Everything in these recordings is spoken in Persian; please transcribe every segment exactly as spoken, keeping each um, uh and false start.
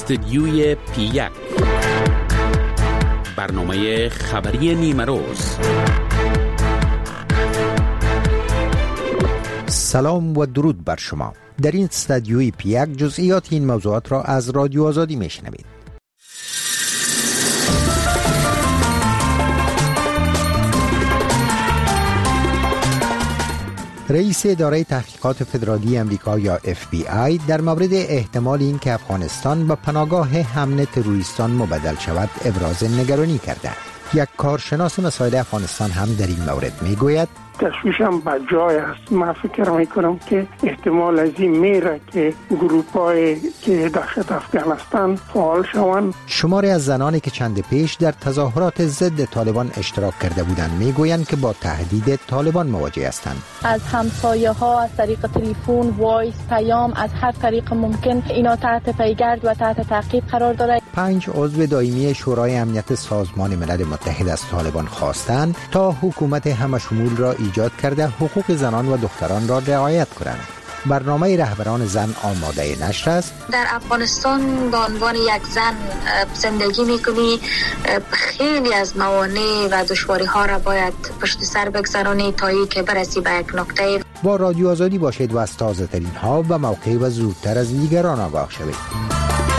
استدیوی پی یک، برنامه خبری نیمه روز. سلام و درود بر شما. در این استدیوی پی یک جزئیات این موضوعات را از رادیو آزادی میشنوید. رئیس اداره تحقیقات فدرالی امریکا یا اف بی آی در مورد احتمال این که افغانستان به پناهگاه امن تروریستان مبدل شود ابراز نگرانی کرده. یک کارشناس مسائل افغانستان هم در این مورد میگوید تشویشم به جای است. من فکر میکنم که احتمال از این میره که گروپ‌های که داخل افغانستان فعال شوند. شماری از زنانی که چند پیش در تظاهرات ضد طالبان اشتراک کرده بودند میگویند که با تهدید طالبان مواجه هستند. از همسایه ها از طریق تلفن، وایس، پیام، از هر طریق ممکن اینا تحت پیگرد و تحت تعقیب قرار داره. پنج عضو دائمی شورای امنیت سازمان ملل متحد از طالبان خواستند تا حکومت همشمول را ایجاد کرده حقوق زنان و دختران را رعایت کنند. برنامه رهبران زن آماده نشر است. در افغانستان به عنوان یک زن زندگی میکنی، خیلی از موانع و دشواری ها را باید پشت سر بگذرانی تا ای که برسی به یک نقطه. با رادیو آزادی باشید و از تازه ترین ها و موقع و زودتر از دیگران آگاه شوید.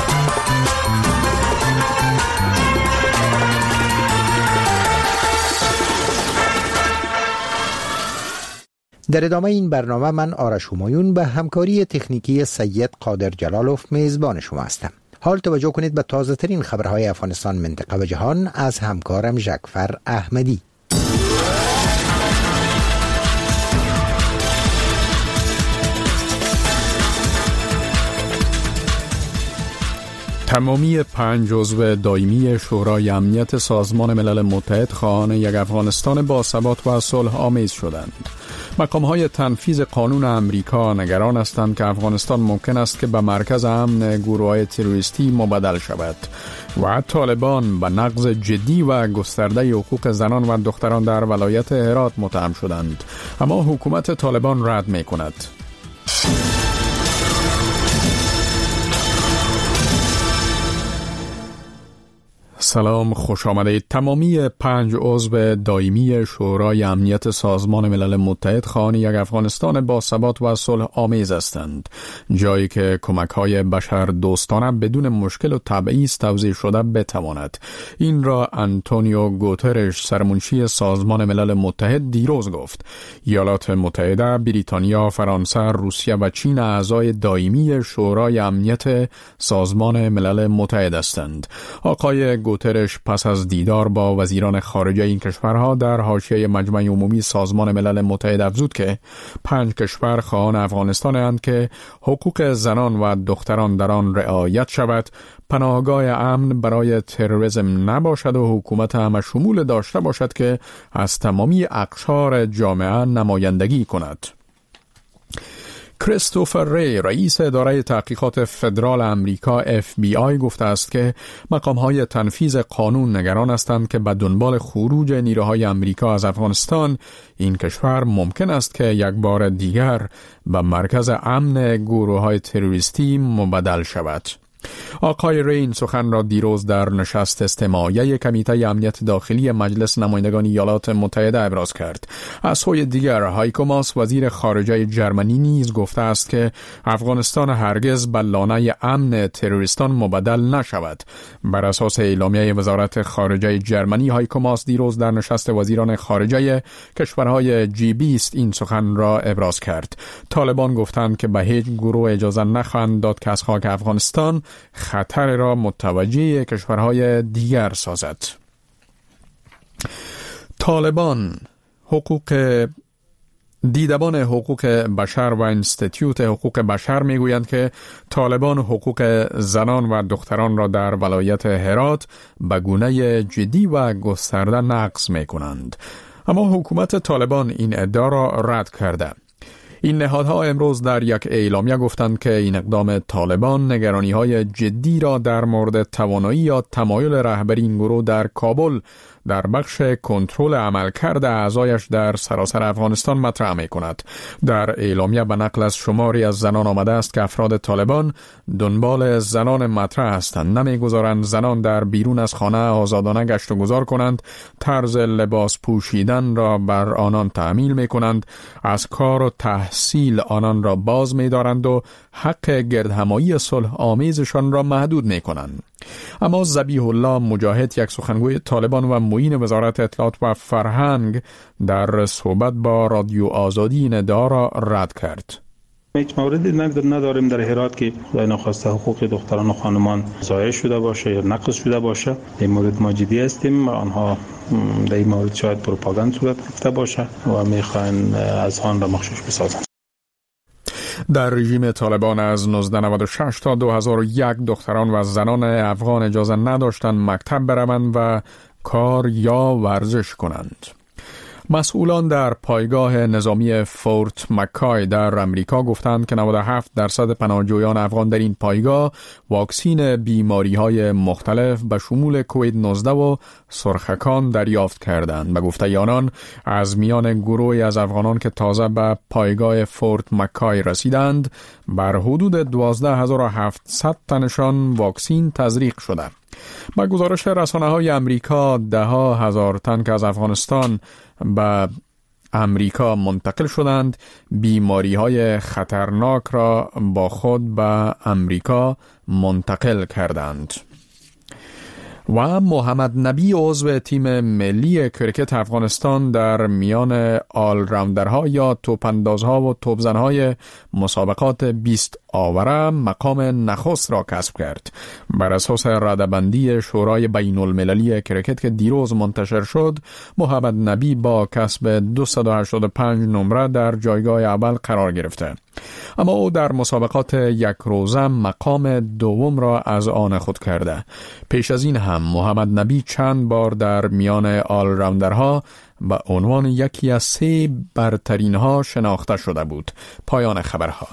در ادامه این برنامه من آرش همایون به همکاری تکنیکی سید قادر جلالوف میزبان شما هستم. حال توجه کنید به تازه ترین خبرهای افغانستان، منطقه و جهان از همکارم جعفر احمدی. تمامی پنج عضو دائمی شورای امنیت سازمان ملل متحد خواهان یک افغانستان با ثبات و صلح آمیز شدند. مقام‌های تنفیذ قانون امریکا نگران هستند که افغانستان ممکن است که به مرکز امن گروه‌های تروریستی مبدل شود و طالبان به نقض جدی و گسترده حقوق زنان و دختران در ولایت هرات متهم شدند، اما حکومت طالبان رد می‌کند. سلام، خوش آمدید. تمامی پنج عضو دائمی شورای امنیت سازمان ملل متحد خواهان یک افغانستان با ثبات و صلح آمیز هستند، جایی که کمک‌های بشر دوستانه بدون مشکل و تبعیض توزیع شده بتواند. این را آنتونیو گوترش، سرمنشی سازمان ملل متحد، دیروز گفت. ایالات متحده، بریتانیا، فرانسه، روسیه و چین اعضای دائمی شورای امنیت سازمان ملل متحد هستند. آقای گوترش پس از دیدار با وزیران خارجه این کشورها در حاشیه مجمع عمومی سازمان ملل متحد افزود که پنج کشور خواهان افغانستان‌اند که حقوق زنان و دختران در آن رعایت شود، پناهگاه امن برای تروریسم نباشد و حکومت همشمول داشته باشد که از تمامی اقشار جامعه نمایندگی کند. کریستوفر ری، رئیس اداره تحقیقات فدرال امریکا اف بی آی، گفته است که مقام‌های تنفیذ قانون نگران هستند که به دنبال خروج نیروهای امریکا از افغانستان این کشور ممکن است که یک بار دیگر به مرکز امن گروه‌های تروریستی مبدل شود. آقای ری این سخن را دیروز در نشست استماعی کمیته امنیت داخلی مجلس نمایندگان ایالات متحده ابراز کرد. از سوی دیگر، هایکو ماس، وزیر خارجه جرمنی، نیز گفته است که افغانستان هرگز به لانه امن تروریستان مبدل نشود. بر اساس اعلامیه وزارت خارجه جرمنی، هایکو ماس دیروز در نشست وزیران خارجه کشورهای جی بیست این سخن را ابراز کرد. طالبان گفتند که به هیچ گروه اجازه نخواهند داد که از خاک افغانستان خطر را متوجه کشورهای دیگر سازد. طالبان، حقوق دیدبان حقوق بشر و انستیتیوت حقوق بشر میگویند که طالبان حقوق زنان و دختران را در ولایت هرات به گونه جدی و گسترده نقض میکنند، اما حکومت طالبان این ادعا را رد کرده. این نهادها امروز در یک اعلامیه گفتند که این اقدام طالبان نگرانی‌های جدی را در مورد توانایی یا تمایل رهبری این گروه در کابل در بخش کنترل عملکرد اعضایش در سراسر افغانستان مطرح می کند. در اعلامیه به نقل از شماری از زنان آمده است که افراد طالبان دنبال زنان مطرح هستند، نمیگذارند زنان در بیرون از خانه آزادانه گشت و گذار کنند، طرز لباس پوشیدن را بر آنان تحمیل می کنند، از کار و تحصیل آنان را باز می دارند و حق گردهمایی صلح آمیزشان را محدود می کنند. اما ذبیح الله مجاهد، یک سخنگوی طالبان و معین وزارت اطلاعات و فرهنگ، در صحبت با رادیو آزادی این ادعا را رد کرد. هیچ موردی نداریم در هرات که خدای نخواسته حقوق دختران و خانمان ضایع شده باشه یا نقض شده باشه. این مورد ما جدی هستیم. آنها در این مورد شاید پروپاگاند صورت گرفته باشه و میخواین از آن را مخشوش بسازند. در رژیم طالبان از نوزده نود و شش تا دو هزار و یک دختران و زنان افغان اجازه نداشتند مکتب بروند و کار یا ورزش کنند. مسئولان در پایگاه نظامی فورت مکای در امریکا گفتند که نود و هفت درصد پناهجویان افغان در این پایگاه واکسین بیماری‌های مختلف به شمول کووید نوزده و سرخکان دریافت کردند. به گفته آنان از میان گروهی از افغانان که تازه به پایگاه فورت مکای رسیدند، بر حدود دوازده هزار و هفتصد تنشان واکسین تزریق شده. با گزارش رسانه‌های امریکا، ده ها هزار تن که از افغانستان به امریکا منتقل شدند، بیماری‌های خطرناک را با خود به امریکا منتقل کردند. و محمد نبی عضو تیم ملی کرکت افغانستان در میان آل راوندرها یا توپندازها و توپزنهای مسابقات بیست آوره مقام نخست را کسب کرد. بر اساس رده‌بندی شورای بین المللی کرکت که دیروز منتشر شد، محمد نبی با کسب دویست و هشتاد و پنج نمره در جایگاه اول قرار گرفته. اما او در مسابقات یک روزه مقام دوم را از آن خود کرده. پیش از این هم محمد نبی چند بار در میان آل راوندرها به عنوان یکی از سه برترین ها شناخته شده بود. پایان خبرها.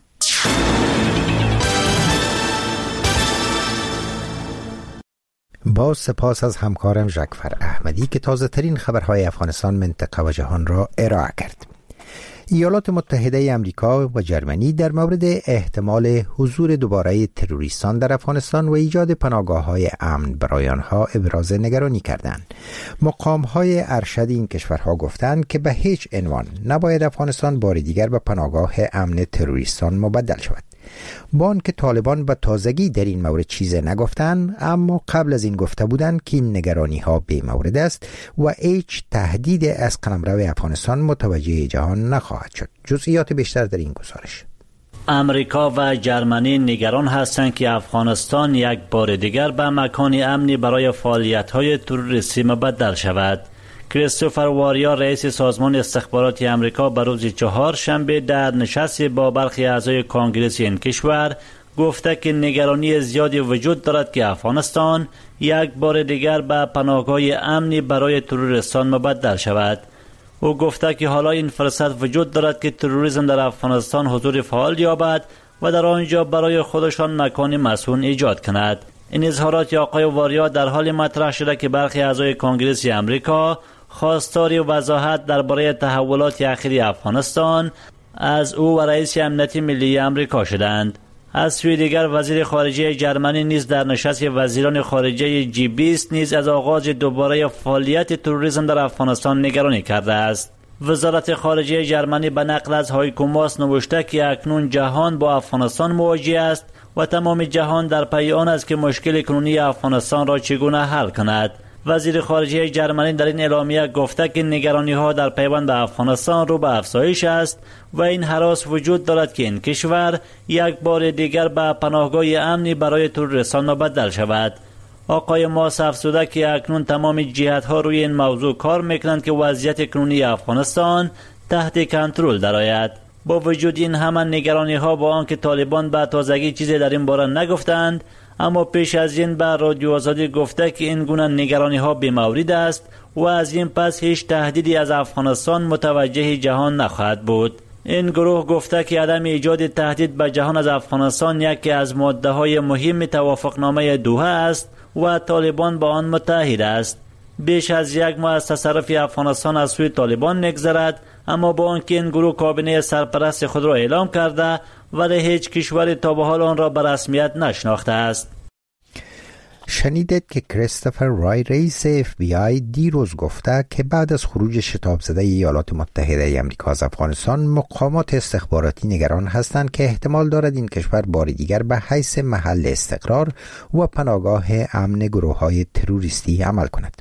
با سپاس از همکارم ژکفر احمدی که تازه ترین خبرهای افغانستان، منطقه و جهان را ارائه کرد. ایالات متحده امریکا و جرمنی در مورد احتمال حضور دوباره تروریستان در افغانستان و ایجاد پناهگاه‌های امن برای آنها ابراز نگرانی کردند. مقام‌های ارشد این کشورها گفتند که به هیچ عنوان نباید افغانستان بار دیگر به پناهگاه امن تروریستان مبدل شود. با آنکه طالبان به تازگی در این مورد چیز نگفتند، اما قبل از این گفته بودند که این نگرانی ها بی مورد است و هیچ تهدید از قلمرو افغانستان متوجه جهان نخواهد شد. جزئیات بیشتر در این گزارش. امریکا و جرمنی نگران هستند که افغانستان یک بار دیگر به مکان امنی برای فعالیت‌های تروریستی مبدل شود. کریستوفر واریا، رئیس سازمان استخباراتی امریکا، به روز چهارشنبه در نشستی با برخی اعضای کانگرس این کشور گفته که نگرانی زیادی وجود دارد که افغانستان یک بار دیگر به پناهگاه امنی برای تروریستان مبدل شود. او گفته که حالا این فرصت وجود دارد که تروریسم در افغانستان حضور فعال یابد و در آنجا برای خودشان مکان مسکون ایجاد کند. این اظهارات آقای واریا در حال مطرح شده که برخی اعضای کانگرس امریکا خواستار وضاحت درباره تحولات اخیر افغانستان از او و رئیس امنیت ملی امریکا شدند. از سوی دیگر وزیر خارجه جرمنی نیز در نشست وزیران خارجه جی بیست نیز از آغاز دوباره فعالیت تروریسم در افغانستان نگرانی کرده است. وزارت خارجه جرمنی به نقل از هایکو ماس نوشته که اکنون جهان با افغانستان مواجه است و تمام جهان در پی آن است که مشکل کنونی افغانستان را چگونه حل کند. وزیر خارجه جرمنی در این اعلامیه گفته که نگرانی‌ها در پیوند به افغانستان رو به افزایش است و این هراس وجود دارد که این کشور یک بار دیگر به پناهگاه امنی برای تروریستان مبدل شود. آقای ماس افزوده که اکنون تمام جهت‌ها روی این موضوع کار می‌کنند که وضعیت کنونی افغانستان تحت کنترل درآید. با وجود این همه نگرانی‌ها، با آنکه طالبان به تازگی چیزی در این باره نگفتند، اما پیش از این به رادیو آزادی گفته که این گونه نگرانی‌ها بی‌مورد است و از این پس هیچ تهدیدی از افغانستان متوجه جهان نخواهد بود. این گروه گفته که عدم ایجاد تهدید به جهان از افغانستان یکی از ماده‌های مهم توافقنامه دوحه است و طالبان با آن متحد است. بیش از یک ماه از تصرف افغانستان از سوی طالبان نگذرد، اما با آنکه این گروه کابینه سرپرست خود را اعلام کرده ولی هیچ کشوری تا به حال آن را به رسمیت نشناخته است. شنیدید که کریستوفر رای رئیس اف بی آی دیروز گفته که بعد از خروج شتاب زده ایالات متحده آمریکا از افغانستان مقامات استخباراتی نگران هستند که احتمال دارد این کشور بار دیگر به حیث محل استقرار و پناهگاه امن گروه‌های تروریستی عمل کند.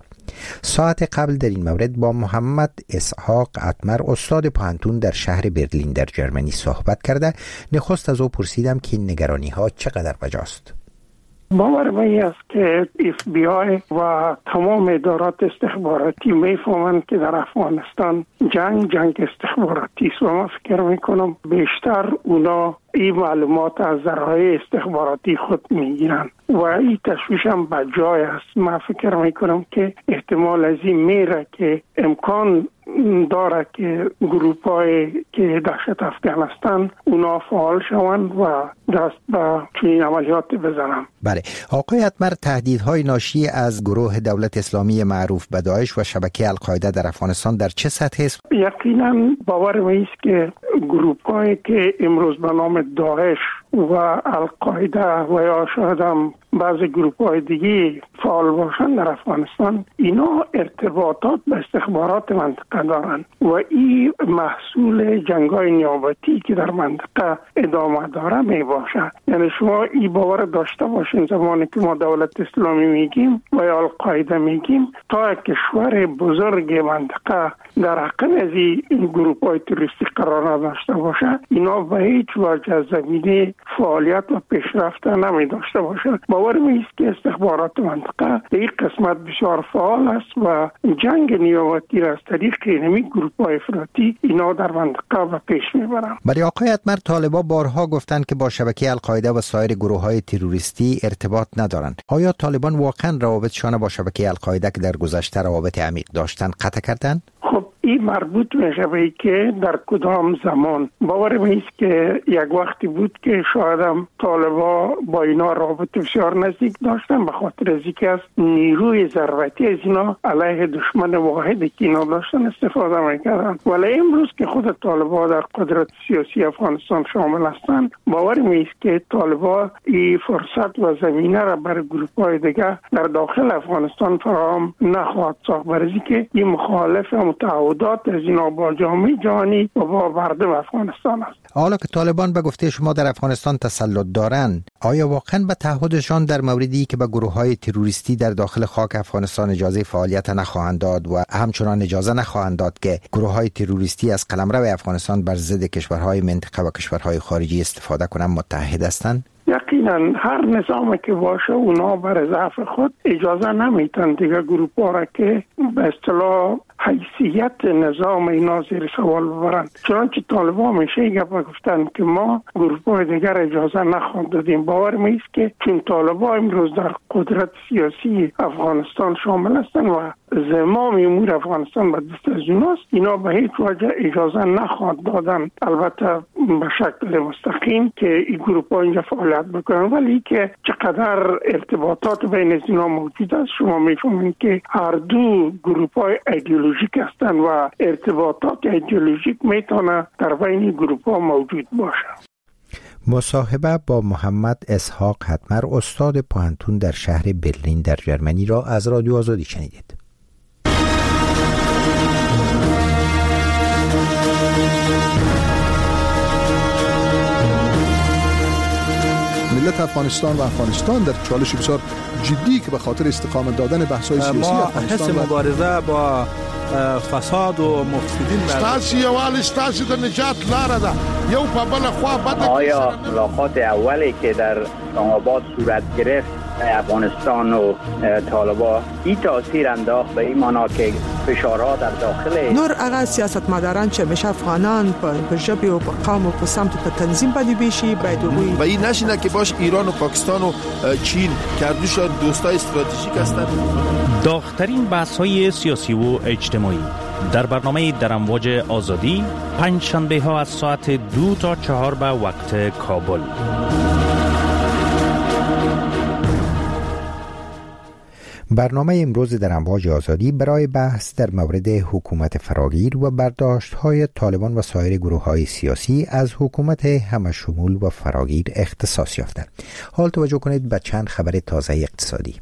ساعت قبل در این مورد با محمد اسحاق اتمر استاد پانتون در شهر برلین در جرمنی صحبت کرده. نخست از او پرسیدم که این نگرانی ها چقدر بجاست. باور من است که اف بی آی و تمام ادارات استخباراتی میفهمند که در افغانستان جنگ جنگ استخباراتی است و من فکر میکنم بیشتر اونا این معلومات از ذرایع استخباراتی خود میگیرن و این تشویش هم بجای است. من فکر میکنم که احتمال از این میره که امکان داره که گروپ‌های که داخل افغانستان اونا فعال شوند و دست به چنین عملیات بزنن. بله، آقای اتمر، تهدیدهای ناشی از گروه دولت اسلامی معروف به داعش و شبکه القاعده در افغانستان در چه سطح است؟ یقینا باور من است که گروپ‌هایی که امروز به نام داعش و القاعده و یا شاید هم بعضی گروپ‌های دیگه فعال باشند در افغانستان، اینا ارتباطات به استخبارات منطقه دارند و این محصول جنگ‌های نیابتی که در منطقه ادامه داره می باشد. یعنی شما این باور داشته باشین زمانی که ما دولت اسلامی میگیم و یا القاعده میگیم، تا کشور بزرگ منطقه در عقب از این گروپ‌های تروریستی قرار نداشته باشه، اینا به هیچ وجه از زمینه فعالیت و پیشرفت نمی داشته باشه. باور می است که استخبارات منطقه در این قسمت بسیار فعال است و جنگ نیابتی را از طریق اینمی گروپ‌های افراطی اینا در منطقه به پیش میبرند. برای آقای اتمر، طالبان بارها گفتند که با شبکه القاعده و سایر گروه‌های تروریستی ارتباط ندارند. آیا طالبان واقعا روابطشان با شبکه القاعده که در گذشته روابط عمیق داشتند قطع کردند؟ خب این مربوط میشه به که در کدام زمان. باور من است که یک وقتی بود که شاید هم طالبا با اینا رابط بسیار نزدیک داشتن، به خاطر از اینکه از نیروی ضربتی از اینا علیه دشمن واحدی که اینا داشتن استفاده میکردن. ولی امروز که خود طالبا در قدرت سیاسی افغانستان شامل هستند، باور من است که طالبا این فرصت و زمینه را برای گروه‌های دیگه در داخل افغانستان فراهم نخواهد ساخت، برای اینکه این مخالف متعهدات از اینا با جامعه جهانی و با مردم افغانستان است. حالا که طالبان به گفته شما در افغانستان تسلط دارند، آیا واقعا به تعهدشان در موردی که به گروه‌های تروریستی در داخل خاک افغانستان اجازه فعالیت نخواهند داد و همچنان اجازه نخواهند داد که گروه‌های تروریستی از قلمرو افغانستان بر ضد کشورهای منطقه و کشورهای خارجی استفاده کنند متحد هستند؟ یقینا هر نظامی که باشه اونا بر ضعف خود اجازه نمیتن دیگه گروه‌ها را که به اصطلاح حیثیت نظام اینا زیر سوال ببرند. چنانچه طالبان میشه گپ گفتن که ما گروه‌های دیگر اجازه نخواهند دادیم. باور میست که چون طالبان امروز در قدرت سیاسی افغانستان شامل هستند و زمام امور افغانستان به دست از اوناست، اینا به هیچ وجه اجازه نخواهند دادن، البته به شکل مستقیم، که این گروه‌ها اینجا فعالیت بکنن. ولی که چقدر ارتباطات بین اینا موجود است شما میفهمید که هر دو گروه‌های ایدئولوژیک هستند و ارتباطات ایدئولوژیک میتونه در بین گروه‌ها موجود باشه. مصاحبه با محمد اسحاق اتمر استاد پانتون در شهر برلین در جرمنی را از رادیو آزادی شنیدید. ملت افغانستان و افغانستان در چالش بسیار جدی که به خاطر استقامت دادن بحث‌های سیاسی ما افغانستان حس مبارزه با فساد و مفسدین ستاسو یوال ستاسو د نجات لاره ده یو په بل خوا بده. آیا ملاقات اولی که در اسلام‌آباد صورت گرفت افغانستان و طالبان این تاثیر انداخت به این معنا که فشارها در داخل نور اغا سیاستمداران چې مشه افغانان په ژبه او په قوم او په سمت په تنظیم باندې بشي باید وي و این نشینه که باش ایران و پاکستان و چین کردوش دوستای استراتژیک هستند. داغ‌ترین بحث‌های سیاسی و اجتماعی در برنامه در امواج آزادی پنج شنبه ها از ساعت دو تا چهار به وقت کابل. برنامه امروز در امواج آزادی برای بحث در مورد حکومت فراگیر و برداشت‌های طالبان و سایر گروه‌های سیاسی از حکومت همشمول و فراگیر اختصاص یافته. حال توجه کنید به چند خبر تازه اقتصادی.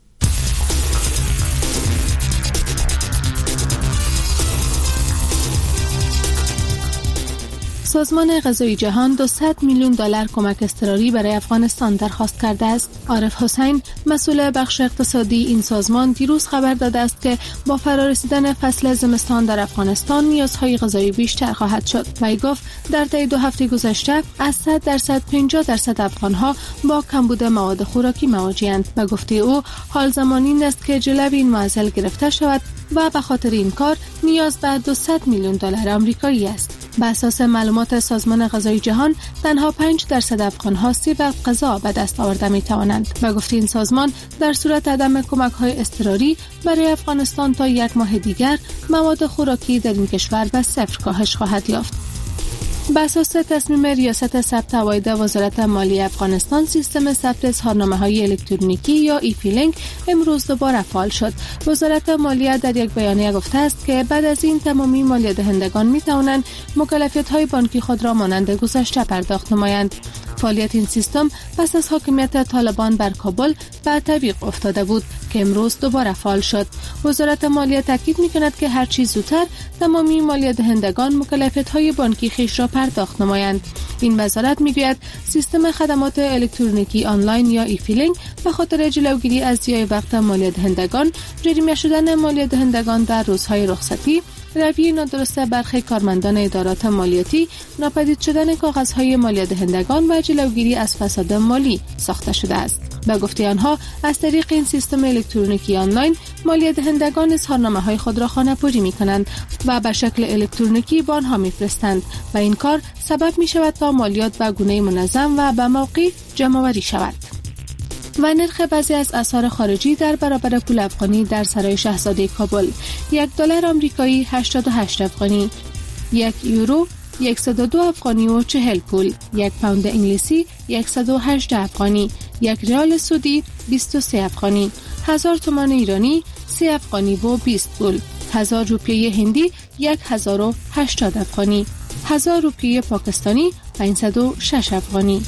سازمان غذایی جهان دویست میلیون دلار کمک اضطراری برای افغانستان درخواست کرده است. عارف حسین، مسئول بخش اقتصادی این سازمان، دیروز خبر داده است که با فرارسیدن فصل زمستان در افغانستان نیازهای غذایی بیشتر خواهد شد. وی گفت در طی دو هفته گذشته از صد درصد پنجاه درصد افغانها با کمبود مواد خوراکی مواجه‌اند و گفته او حال زمانی است که جلوی این معضل گرفته شود و به خاطر این کار نیاز به دویست میلیون دلار آمریکایی است. بر اساس معلومات سازمان غذایی جهان تنها پنج درصد افغان‌ها سی وقت غذا به دست آورده می‌توانند و گفت این سازمان در صورت عدم کمک‌های اضطراری برای افغانستان تا یک ماه دیگر مواد خوراکی در این کشور به صفر کاهش خواهد یافت. بر اساس تصمیم ریاست ثبت عواید وزارت مالی افغانستان، سیستم ثبت اظهارنامه‌های الکترونیکی یا ای فیلینگ امروز دوباره فعال شد. وزارت مالیه در یک بیانیه گفته است که بعد از این تمامی مالیه دهندگان می‌توانند مکلفیت‌های بانکی خود را مانند گذشته پرداخت نمایند. فعالیت این سیستم پس از حاکمیت طالبان بر کابل به تعویق افتاده بود که امروز دوباره فعال شد. وزارت مالیه تاکید می‌کند که هر چیز زودتر تمامی مالیه دهندگان مکلفیت‌های بانکی خیش را پرداخت نمایند. این وزارت میگوید سیستم خدمات الکترونیکی آنلاین یا ای فیلینگ به خاطر جلوگیری از ضیاع وقت مالیه دهندگان، جریمه شدن مالیه دهندگان در روزهای رخصتی، رویه نادرست برخی کارمندان ادارات مالیاتی، ناپدید شدن کاغذهای مالیه دهندگان و جلوگیری از فساد مالی ساخته شده است. به گفته آنها از طریق این سیستم الکترونیکی آنلاین مالیه دهندگان اظهارنامه‌های خود را خانه‌پری می‌کنند و به شکل الکترونیکی به آنها می‌فرستند و این کار سبب می‌شود تا مالیات به گونه منظم و به موقع جمع‌آوری شود. و نرخ بعضی از اسعار خارجی در برابر پول افغانی در سرای شاهزاده کابل: یک دلار آمریکایی هشتاد و هشت افغانی، یک یورو صد و دو افغانی و چهل پول، یک پوند انگلیسی صد و هجده افغانی، یک ریال سعودی بیست و سه افغانی، هزار تومان ایرانی سی افغانی و بیست پول، هزار روپیه هندی هزار و هشتاد افغانی، هزار روپیه پاکستانی پانصد و شش افغانی.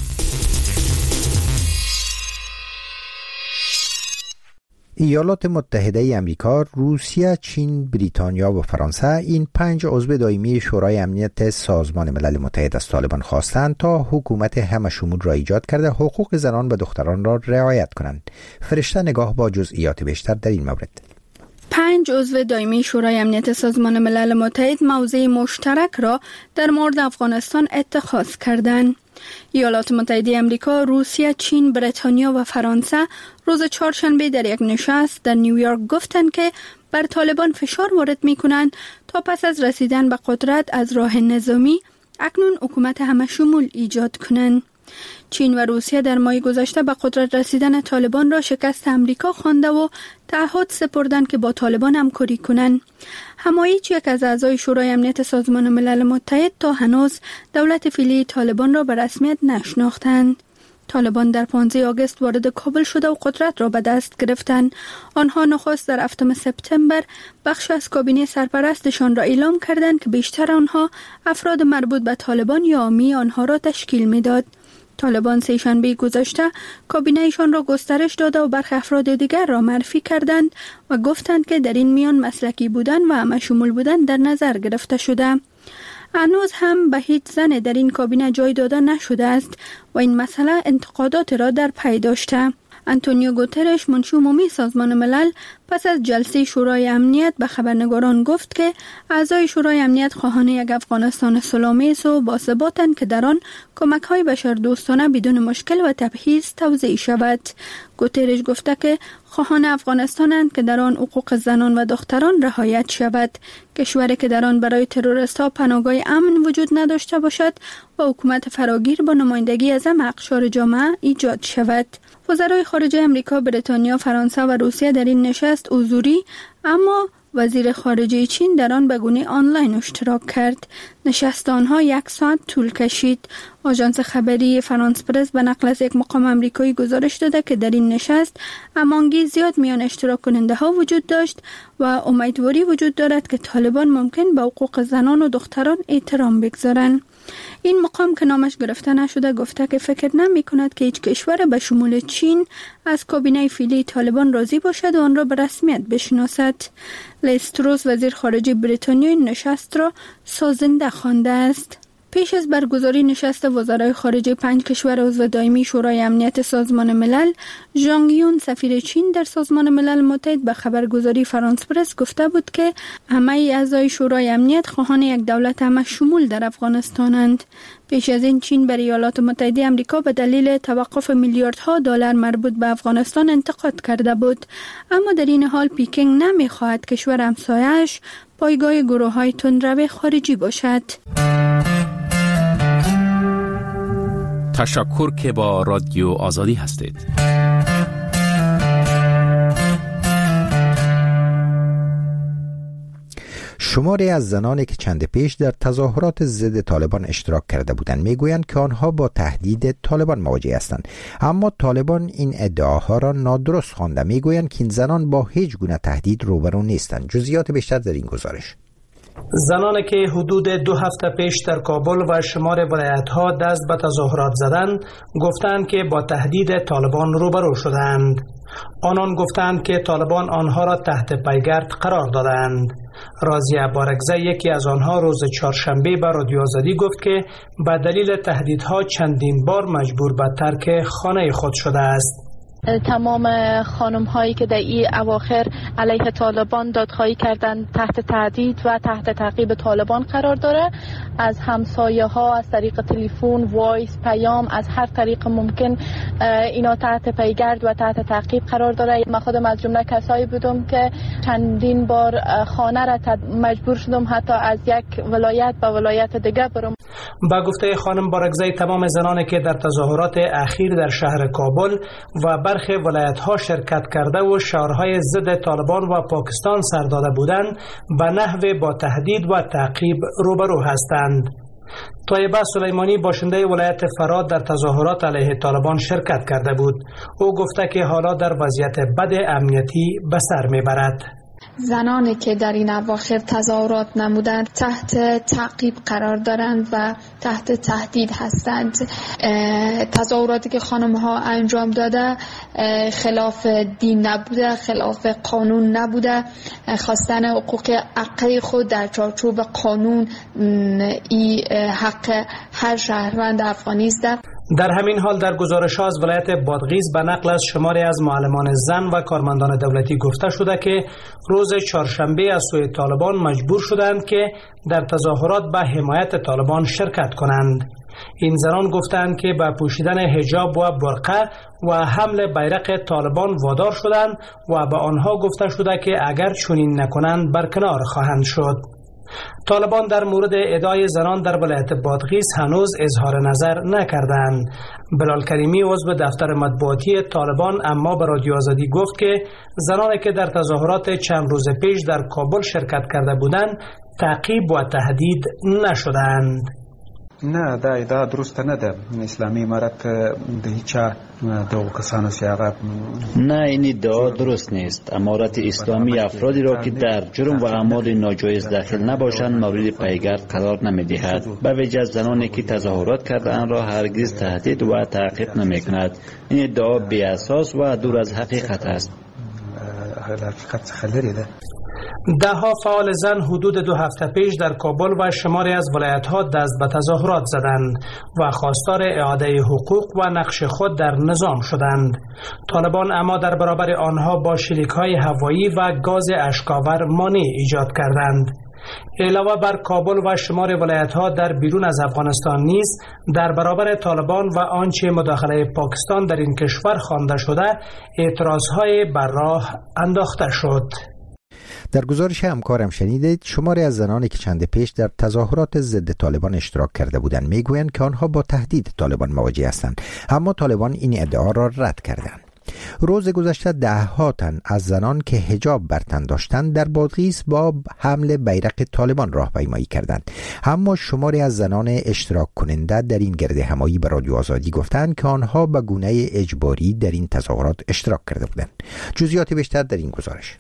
ایالات متحده ای آمریکا، روسیه، چین، بریتانیا و فرانسه این پنج عضو دائمی شورای امنیت سازمان ملل متحد از طالبان خواستند تا حکومت همشمول را ایجاد کرده حقوق زنان و دختران را رعایت کنند. فرشته نگاه با جزئیات بیشتر در این مورد. پنج عضو دائمی شورای امنیت سازمان ملل متحد موضع مشترک را در مورد افغانستان اتخاذ کردند. ایالات متحده آمریکا، روسیه، چین، بریتانیا و فرانسه روز چهارشنبه در یک نشست در نیویورک گفتند که بر طالبان فشار وارد می‌کنند تا پس از رسیدن به قدرت از راه نظامی اکنون حکومت همشمول ایجاد کنند. چین و روسیه در ماه گذشته به قدرت رسیدن طالبان را شکست امریکا خوانده و تعهد سپردند که با طالبان همکاری کنند. اما هیچ یک از اعضای شورای امنیت سازمان ملل متحد تا هنوز دولت فعلی طالبان را به رسمیت نشناختند. طالبان در پانزده آگوست وارد کابل شده و قدرت را به دست گرفتند. آنها نخست در هفتم سپتامبر بخش از کابینه سرپرستشان را اعلام کردند که بیشتر آنها افراد مربوط به طالبان یا عامی آنها را تشکیل میداد. طالبان سه شنبه گذشته کابینه‌شان را گسترش داده و برخی افراد دیگر را معرفی کردند و گفتند که در این میان مسلکی بودن و همشمول بودن در نظر گرفته شده. هنوز هم به هیچ زن در این کابینه جای داده نشده است و این مسئله انتقادات را در پی داشته. آنتونیو گوترش، منشی عمومی سازمان ملل، پس از جلسه شورای امنیت به خبرنگاران گفت که اعضای شورای امنیت خواهان یک افغانستان صلح‌آمیز و باثباتند که در آن کمک‌های بشردوستانه بدون مشکل و تبعیض توزیع شود. گوترش گفته که خواهان افغانستانند که در آن حقوق زنان و دختران رعایت شود، کشوری که در آن برای تروریست‌ها پناهگاه امن وجود نداشته باشد و حکومت فراگیر با نمایندگی از همه اقشار جامعه ایجاد شود. وزرای خارجه امریکا، بریتانیا، فرانسه و روسیه در این نشست حضوری اما وزیر خارجه چین در آن به گونه آنلاین اشتراک کرد. نشست آنها یک ساعت طول کشید. آژانس خبری فرانس پرس به نقل از یک مقام آمریکایی گزارش داده که در این نشست همانگی زیاد میان اشتراک کننده ها وجود داشت و امیدواری وجود دارد که طالبان ممکن به حقوق زنان و دختران احترام بگذارند. این مقام که نامش گرفته نشده گفته که فکر نمی کند که هیچ کشور به شمول چین از کابینه فعلی طالبان راضی باشد و آن را به رسمیت بشناسد. لیز تروس وزیر خارجه بریتانیا این نشست را سازنده خوانده است. پیش از برگزاری نشست وزرای خارجه پنج کشور عضو دائمی شورای امنیت سازمان ملل، ژانگ یون سفیر چین در سازمان ملل متحد به خبرگزاری فرانس پرس گفته بود که همه اعضای شورای امنیت خواهان یک دولت همه شمول در افغانستانند. پیش از این چین بر ایالات متحده آمریکا به دلیل توقف میلیاردها دلار مربوط به افغانستان انتقاد کرده بود، اما در این حال پیکینگ نمی‌خواهد کشور همسایه‌اش پایگاه گروه‌های تندرو خارجی باشد. تشکر که با رادیو آزادی هستید. شماری از زنانی که چند پیش در تظاهرات ضد طالبان اشتراک کرده بودند میگویند که آنها با تهدید طالبان مواجه هستند، اما طالبان این ادعاها را نادرست خوانده. میگویند که این زنان با هیچ گونه تهدید روبرو نیستند. جزئیات بیشتر در این گزارش. زنانی که حدود دو هفته پیش در کابل و شمار ولایت‌ها دست به تظاهرات زدند، گفتند که با تهدید طالبان روبرو شدند. آنان گفتند که طالبان آنها را تحت پیگرد قرار دادند. رازیه بارگزه یکی از آنها روز چهارشنبه به رادیو آزادی گفت که به دلیل تهدیدها چندین بار مجبور به ترک خانه خود شده است. تمام خانم هایی که در این اواخر علیه طالبان دادخواهی کردند تحت تهدید و تحت تعقیب طالبان قرار داره. از همسایه ها از طریق تلفن، وایس، پیام، از هر طریق ممکن اینا تحت پیگرد و تحت تعقیب قرار داره. من خودم از جمله کسایی بودم که چندین بار خانه را مجبور شدم حتی از یک ولایت به ولایت دیگه برم. با گفته خانم بارگزی، تمام زنانی که در تظاهرات اخیر در شهر کابل و برخی ولایت‌ها شرکت کرده و شعارهای ضد طالبان و پاکستان سر داده بودند، به نحو با تهدید و تعقیب روبرو هستند. طیبه سلیمانی باشنده ولایت فرات در تظاهرات علیه طالبان شرکت کرده بود. او گفته که حالا در وضعیت بد امنیتی به سر میبرد. زنانی که در این اواخر تظاهرات نمودند تحت تعقیب قرار دارند و تحت تهدید هستند. تظاهراتی که خانم ها انجام داده خلاف دین نبوده، خلاف قانون نبوده، خواستن حقوق حقیقی خود در چارچوب قانون ای حق هر شهروند افغانی است. در همین حال در گزارش ها از ولایت بادغیس به نقل از شماری از معلمان زن و کارمندان دولتی گفته شده که روز چهارشنبه از سوی طالبان مجبور شدند که در تظاهرات به حمایت طالبان شرکت کنند. این زنان گفتند که به پوشیدن حجاب و برقه و حمل بیرق طالبان وادار شدند و به آنها گفته شده که اگر چنین نکنند برکنار خواهند شد. طالبان در مورد ادعای زنان در ولایت بادغیس هنوز اظهار نظر نکردند. بلال کریمی عضو دفتر مطبوعاتی طالبان اما به رادیو آزادی گفت که زنانی که در تظاهرات چند روز پیش در کابل شرکت کرده بودند تعقیب و تهدید نشدند. نه دا ادعا درست نه ده. اسلامی امارت د هیچ دو کسانو سیاغه نه این ادعا درست نیست. امارت اسلامی افرادی را که در جرم و اعمال ناجایز داخل نباشند مورد پیگرد قرار نمیدهد. به ویژه زنانی که تظاهرات کرده آن را هرگز تهدید و تعقیب نمی کند. این ادعا بی اساس و دور از حقیقت است. حقیقت خلری ده. ده ها فعال زن حدود دو هفته پیش در کابل و شماری از ولایت‌ها دست به تظاهرات زدند و خواستار اعاده حقوق و نقش خود در نظام شدند. طالبان اما در برابر آنها با شلیک‌های هوایی و گاز اشک‌آور مانع ایجاد کردند. علاوه بر کابل و شمار ولایت‌ها در بیرون از افغانستان نیز در برابر طالبان و آنچه مداخله پاکستان در این کشور خوانده شده اعتراض‌های بر راه انداخته شد. در گزارش همکارم شنیدید شماری از زنانی که چند پیش در تظاهرات ضد طالبان اشتراک کرده بودند میگویند که آنها با تهدید طالبان مواجه هستند، اما طالبان این ادعا را رد کردند. روز گذشته ده ها تن از زنان که حجاب بر تن داشتند در بادغیس با حمل بیرق طالبان راهپیمایی کردند. اما شماری از زنان اشتراک کننده در این گرد همایی به رادیو آزادی گفتند که آنها به گونه اجباری در این تظاهرات اشتراک کرده بودند. جزئیات بیشتر در این گزارش.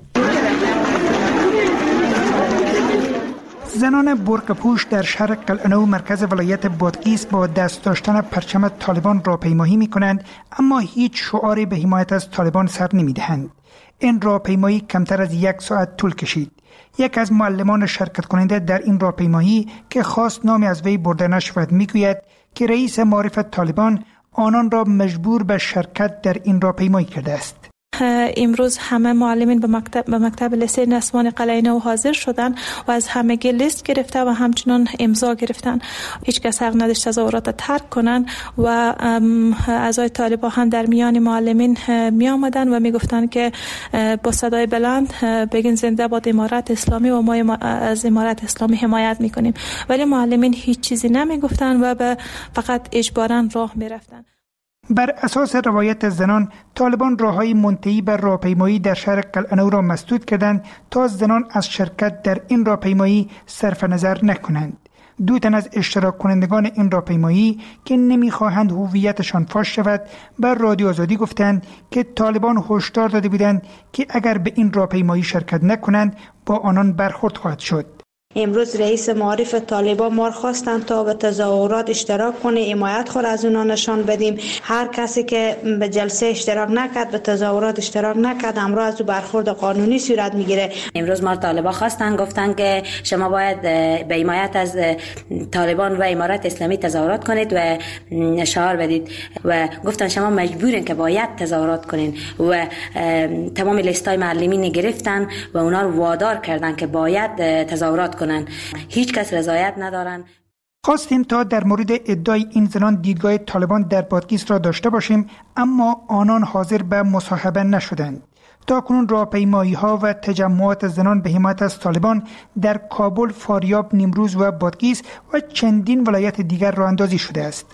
زنان برقپوش در شهر قلعه‌نو مرکز ولایت بادغیس با دست داشتن پرچم طالبان راهپیمایی می‌کنند، اما هیچ شعاری به حمایت از طالبان سر نمی‌دهند. این راهپیمایی کمتر از یک ساعت طول کشید. یک از معلمان شرکت کننده در این راهپیمایی که خواست نامی از وی برده نشود میگوید که رئیس معارف طالبان آنان را مجبور به شرکت در این راهپیمایی کرده است. امروز همه معلمین به مکتب به مکتب لیسه نسوان قلعه‌نو حاضر شدن و از همگی لیست گرفته و همچنان امضا گرفتن. هیچ کس حق نداشت تظاهرات ترک کنن و اعضای طالبان هم در میان معلمین می آمدن و می گفتن که با صدای بلند بگین زنده باد امارت اسلامی و ما از امارت اسلامی حمایت می کنیم، ولی معلمین هیچ چیزی نمی گفتن و به فقط اجباراً راه می رفتن. بر اساس روایت زنان، طالبان راههای منتهی به راهپیمایی در شهر قلعه‌نو را مسدود کردند تا زنان از شرکت در این راهپیمایی صرف نظر نکنند. دو تن از اشتراک کنندگان این راهپیمایی که نمیخواهند هویتشان فاش شود بر رادیو آزادی گفتند که طالبان هشدار داده بودند که اگر به این راهپیمایی شرکت نکنند با آنان برخورد خواهد شد. امروز رئیس معارف طالبان ما خواستند تا به تظاهرات اشتراک کنه، حمایت خود از اونا نشان بدیم. هر کسی که به جلسه اشتراک نکرد، به تظاهرات اشتراک نکرد، امروز از او برخورد قانونی صورت میگیره. امروز ما طالبان خواستن گفتن که شما باید به حمایت از طالبان و امارت اسلامی تظاهرات کنید و شعار بدید و گفتن شما مجبورین که باید تظاهرات کنین و تمام لیستای معلمین گرفتن و اونا رو وادار کردن که باید تظاهرات کنن. هیچ کس رضایت ندارن. خواستیم تا در مورد ادعای این زنان دیدگاه طالبان در بادغیس را داشته باشیم، اما آنان حاضر به مصاحبه نشدند. تا کنون راهپیمایی ها و تجمعات زنان به حمایت از طالبان در کابل، فاریاب، نیمروز و بادغیس و چندین ولایت دیگر راه اندازی شده است.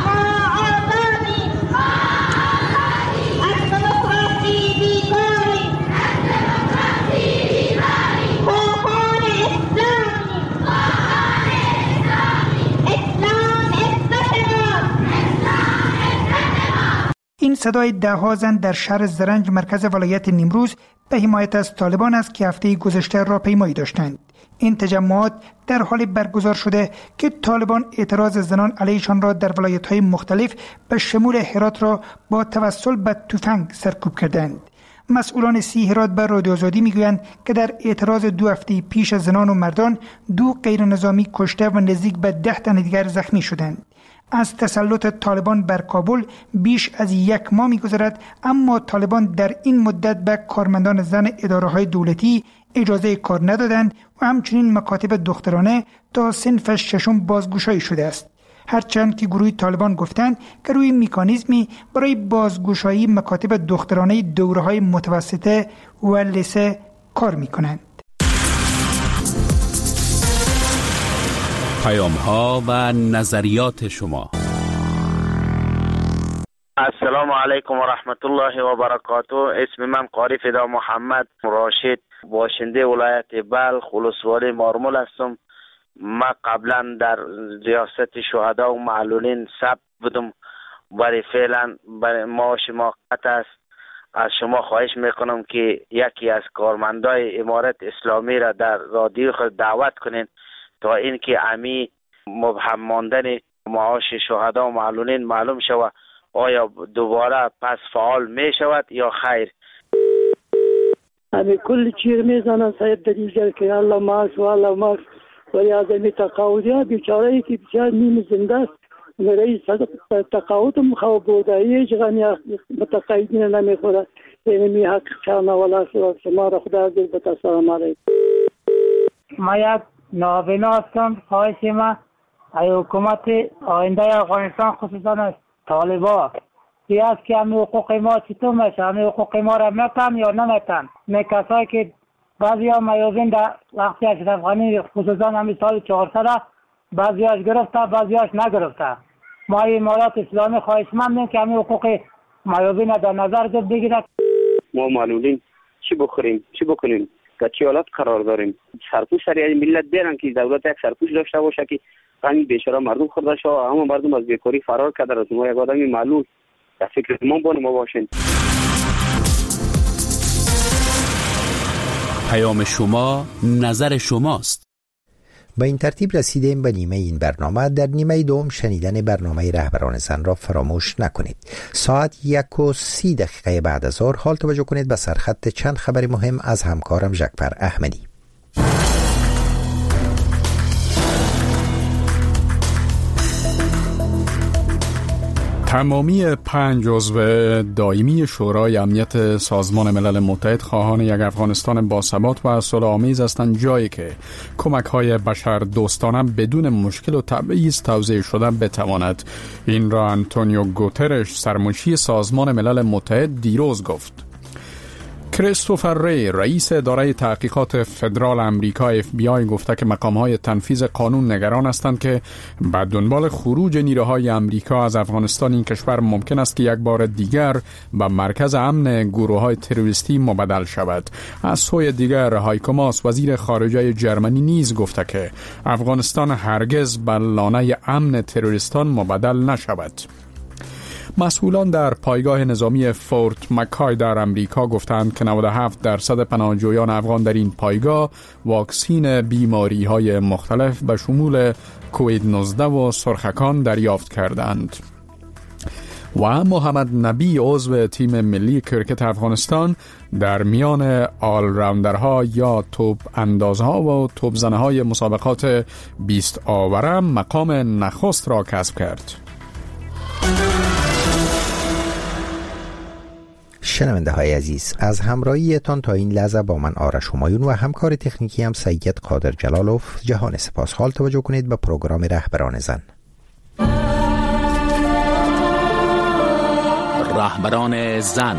این صدای ده زن در شهر زرنج مرکز ولایت نیمروز به حمایت از طالبان است که هفته گذشته راهپیمایی داشتند. این تجمعات در حال برگزار شده که طالبان اعتراض زنان علیشان را در ولایت‌های مختلف به شمول هرات را با توسل به تفنگ سرکوب کردند. مسئولان سی هرات بر رادیو آزادی میگویند که در اعتراض دو هفته پیش زنان و مردان دو غیر نظامی کشته و نزدیک به ده تن دیگر زخمی شدند. از تسلط طالبان بر کابل بیش از یک ماه می‌گذرد، اما طالبان در این مدت به کارمندان زن اداره‌های دولتی اجازه کار ندادند و همچنین مکاتب دخترانه تا صنف ششم بازگشایی شده است. هرچند که گروه طالبان گفتند که روی مکانیزمی برای بازگشایی مکاتب دخترانه دوره‌های متوسطه و لیسه کار می‌کنند. پیام ها و نظریات شما. السلام علیکم و رحمت الله و برکاته. اسم من قاری فدا محمد راشد، باشنده ولایت بلخ ولسوالی مارمول هستم. ما قبلا در ریاست شهدا و معلولین ثبت بودم، برای فعلا برای معاش موقت است. از شما خواهش میکنم که یکی از کارمندای امارت اسلامی را در رادیو خود دعوت کنین تا اینکه امی مبهم ماندن معاش شهدا و معلولین معلوم شود آیا دوباره پس فعال می شود یا خیر. امی کل چیر میزنن صاحب در اینجا که الله ماکس و الله ماکس ولی از امی تقاودی ها بیچاره ای که بسیار نیم زنده است رئیس تقاود مخواه بوده هیچ غنی متقاعدین نمی خورد. اینمی حق چانه ولا شما را خدا عزیز بتا. سلام علیکم. ما یک نابینا هستم. خواهش ما ای حکومت آینده افغانستان خصوصا از طالبان ای است که همه حقوق ما چطور میشه، همه حقوق ما را میتن یا نمیتن. نه کسایی که بعضی ها میوزین در وقتی اشرف غنی خصوصا همه سال چهارصد بعضی هاش گرفته بعضی هاش نگرفته. ما امارات اسلامی خواهش مندیم که همه حقوق معیوبین در نظر بگیرد. ما معلولین چی بخوریم چی بکنیم در چه حالت قرار داریم؟ سرپوش سری ملت بیارن که دولت یک سرپوش داشته باشه که همین بیچاره مردم خورده شو، اما مردم از بیکاری فرار کرده. از ما یک آدمی معلول در فکر ما بانه ما باشین. پیام شما نظر شماست. با این ترتیب رسیدیم به نیمه این برنامه. در نیمه دوم شنیدن برنامه رهبران زن را فراموش نکنید. ساعت یک و سی دقیقه بعد از ظهر حال توجه کنید به سرخط چند خبر مهم از همکارم ژکپر احمدی. تمامی پنج عضو دائمی شورای امنیت سازمان ملل متحد خواهان یک افغانستان باثبات و صلح‌آمیز هستند، جایی که کمک‌های بشر دوستانه بدون مشکل و تبعیض توزیع شده بتواند. این را آنتونیو گوترش سرمنشی سازمان ملل متحد دیروز گفت. کریستوفر ری رئیس اداره تحقیقات فدرال امریکا اف بی آی گفته که مقام‌های تنفیذ قانون نگران هستند که به دنبال خروج نیروهای امریکا از افغانستان این کشور ممکن است که یک بار دیگر به مرکز امن گروه‌های تروریستی مبدل شود. از سوی دیگر هایکو ماس وزیر خارجه جرمنی نیز گفته که افغانستان هرگز به لانه امن تروریستان مبدل نشود. مسئولان در پایگاه نظامی فورت مکای در امریکا گفتند که نود و هفت درصد پناهجویان افغان در این پایگاه واکسین بیماری های مختلف به شمول کووید نوزده و سرخکان دریافت کردند. و محمد نبی عضو تیم ملی کرکت افغانستان در میان آل راوندرها یا توپ اندازها و توپ زنهای مسابقات بیست آوره مقام نخست را کسب کرد. شنونده های عزیز، از همراهیتان تا این لحظه با من آرش همایون و همکار تکنیکی هم سید قادر جلالوف جهان سپاس. حال توجه کنید به پروگرام رهبران زن. رهبران زن.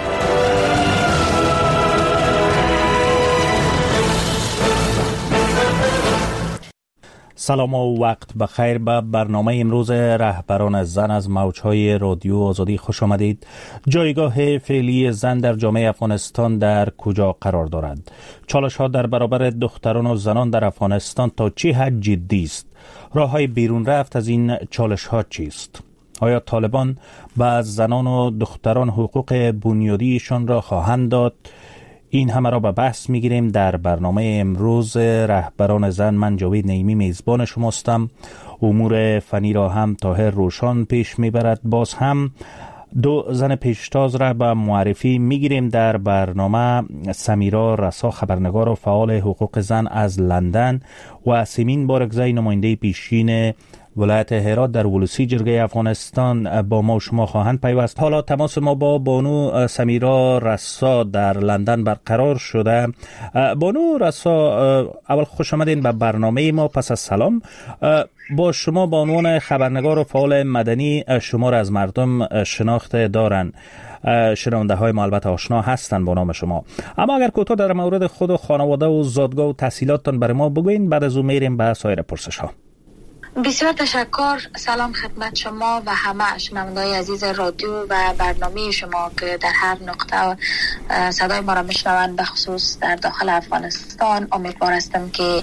سلام و وقت بخیر. به برنامه امروز رهبران زن از موجهای رادیو آزادی خوش آمدید. جایگاه فعلی زن در جامعه افغانستان در کجا قرار دارد؟ چالش ها در برابر دختران و زنان در افغانستان تا چه حد جدی است؟ راه های بیرون رفت از این چالش ها چیست؟ آیا طالبان به زنان و دختران حقوق بنیادیشان را خواهند داد؟ این همه را به بحث میگیریم در برنامه امروز رهبران زن. من جاوید نعیمی میزبان شماستم. امور فنی را هم طاهر روشان پیش میبرد. باز هم دو زن پیشتاز را به معرفی میگیریم در برنامه: سمیرا رسا، خبرنگار و فعال حقوق زن از لندن، و سیمین بارگزای، نماینده پیشین ولایت هرات در ولسی جرگه افغانستان با ما و شما خواهند پیوست. حالا تماس ما با بانو سمیرا رسا در لندن برقرار شده. بانو رسا، اول خوش آمدین به برنامه ما. پس از سلام، با شما به عنوان خبرنگار و فعال مدنی شما را از مردم شناخت دارن، شنونده های ما البته آشنا هستن با نام شما، اما اگر کوتاه در مورد خود و خانواده و زادگاه و تحصیلاتتان برای ما بگوین، بعد از اون میریم به سایر پرسش ها. بسیار تشکر. سلام خدمت شما و همه شنونده‌های عزیز رادیو و برنامه شما که در هر نقطه صدای ما را میشنوند، به خصوص در داخل افغانستان. امیدوار هستم که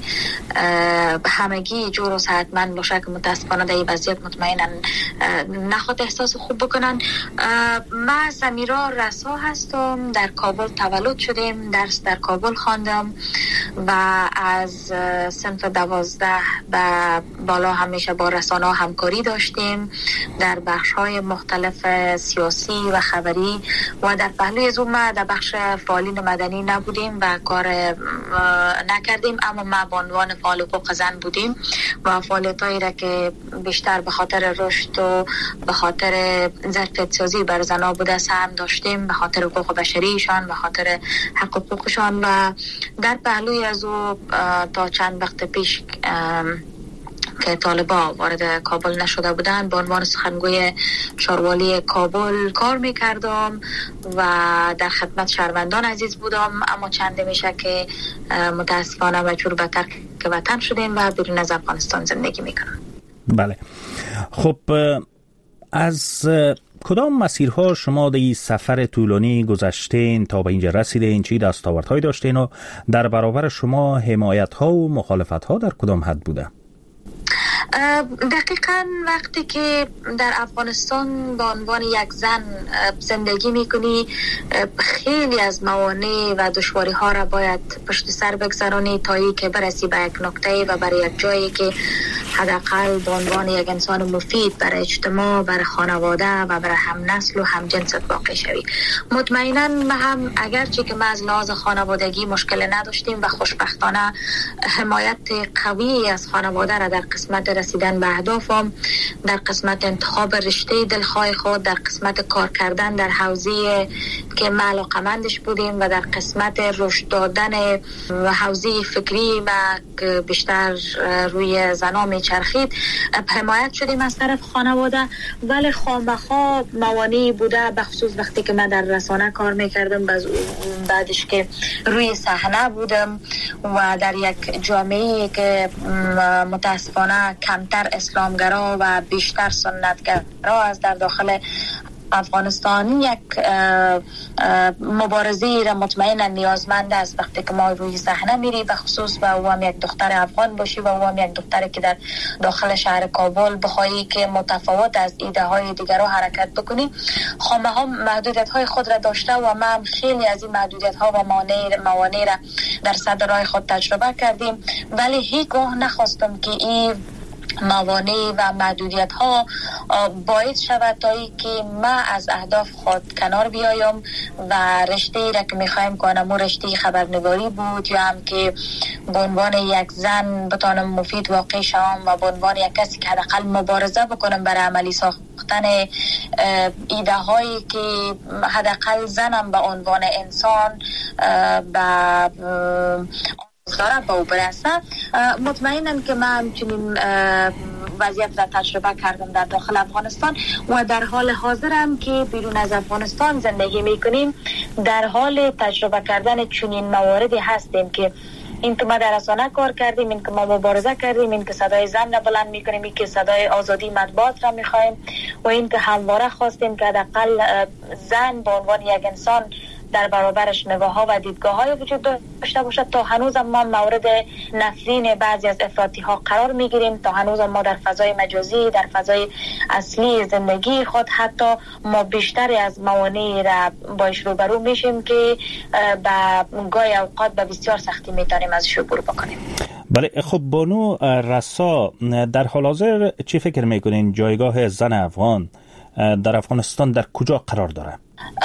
همگی جور و صحتمند باشه که متاسفانه در این وضعیت مطمئنا نخواد احساس خوب بکنن. من سمیرا رسا هستم، در کابل تولد شدیم، درس در کابل خواندم و از صنف دوازده به بالا همیشه با رسانه همکاری داشتیم در بخش‌های مختلف سیاسی و خبری، و در پهلوی از اون ما در بخش فعالین مدنی نبودیم و کار نکردیم، اما ما به عنوان فعال حقوق زن بودیم و فعالیتایی را که بیشتر به خاطر رشد و به خاطر ظرفیت سازی بر زن‌ها بوده سهم داشتیم، به خاطر حقوق بشریشان، به خاطر حق حقوقشان. و در پهلوی از او تا چند وقت پیش که طالبان وارد کابل نشده بودن، به عنوان سخنگوی شاروالی کابل کار میکردم و در خدمت شهروندان عزیز بودم، اما چند میشه که متاسفانه مجبور به ترک وطن شدیم و بیرون از افغانستان زندگی میکنم. بله، خب از کدام مسیرها شما در این سفر طولانی گذشتین تا به اینجا رسیدین؟ چی دستاوردهایی داشتین و در برابر شما حمایت‌ها و مخالفت‌ها در کدام حد بوده؟ دقیقاً وقتی که در افغانستان به عنوان یک زن زندگی میکنی، خیلی از موانع و دشواری ها را باید پشت سر بگذرانی تا ای که برسی به یک نقطه و برای یک جایی که حداقل به عنوان یک انسان مفید برای اجتماع، برای خانواده و برای هم نسل و هم جنست واقع شوی. مطمئناً ما هم اگرچه که ما از لحاظ خانوادگی مشکل نداشتیم و خوشبختانه حمایت قوی از خانواده را در قسمت رسیدن به اهدافم، در قسمت انتخاب رشته دلخواه خود، در قسمت کار کردن در حوزه که ما علاقمندش بودیم و در قسمت رشد دادن حوزه فکری و بیشتر روی زنا میچرخید حمایت شدیم از طرف خانواده. ولی خامخا موانعی بوده، بخصوص وقتی که من در رسانه کار میکردم، بعدش که روی صحنه بودم و در یک جامعه که متاسفانه کمتر اسلامگرا و بیشتر سنتگرا از در داخل افغانستان، یک مبارزه را مطمئنا نیازمند است وقتی که ما روی صحنه میری، به خصوص و او هم یک دختر افغان باشی و او هم یک دختری که در داخل شهر کابل بخواهی که متفاوت از ایده های دیگر رو حرکت بکنی. خامه ها محدودیت های خود را داشته و ما هم خیلی از این محدودیت ها و موانع را در صدر راه خود تجربه کردیم، ولی هیچگاه نخواستم که این موانع و محدودیت ها باعث شود تا ای که ما از اهداف خود کنار بیایم و رشته را که میخوایم کنم و رشته خبرنگاری بود، یا هم که به عنوان یک زن بتانم مفید واقع شوم و به عنوان یک کسی که حداقل مبارزه بکنم برای عملی ساختن ایده هایی که حداقل زنم به عنوان انسان به داره به او برسه. مطمئنم که من همچنین وضعیت را تجربه کردم در داخل افغانستان و در حال حاضرم که بیرون از افغانستان زندگی میکنیم در حال تجربه کردن چنین مواردی هستیم که این که ما در رسانه کار کردیم، این که ما مبارزه کردیم، این که صدای زن را بلند میکنیم، این که صدای آزادی مطبوعات را میخوایم و این که همواره خواستیم که حداقل زن به عنوان یک انسان در برابرش نگاه ها و دیدگاه های وجود داشته باشد. تا هنوز ما مورد نفرین بعضی از افراطی ها قرار می گیریم، تا هنوز ما در فضای مجازی، در فضای اصلی زندگی خود حتی ما بیشتری از موانعی را باش روبرو میشیم که به گاهی اوقات به بسیار سختی میتونیم ازش عبور بکنیم. بله، خب بانو رسا، در حال حاضر چی فکر میکنین جایگاه زن افغان در افغانستان در کجا قرار داره؟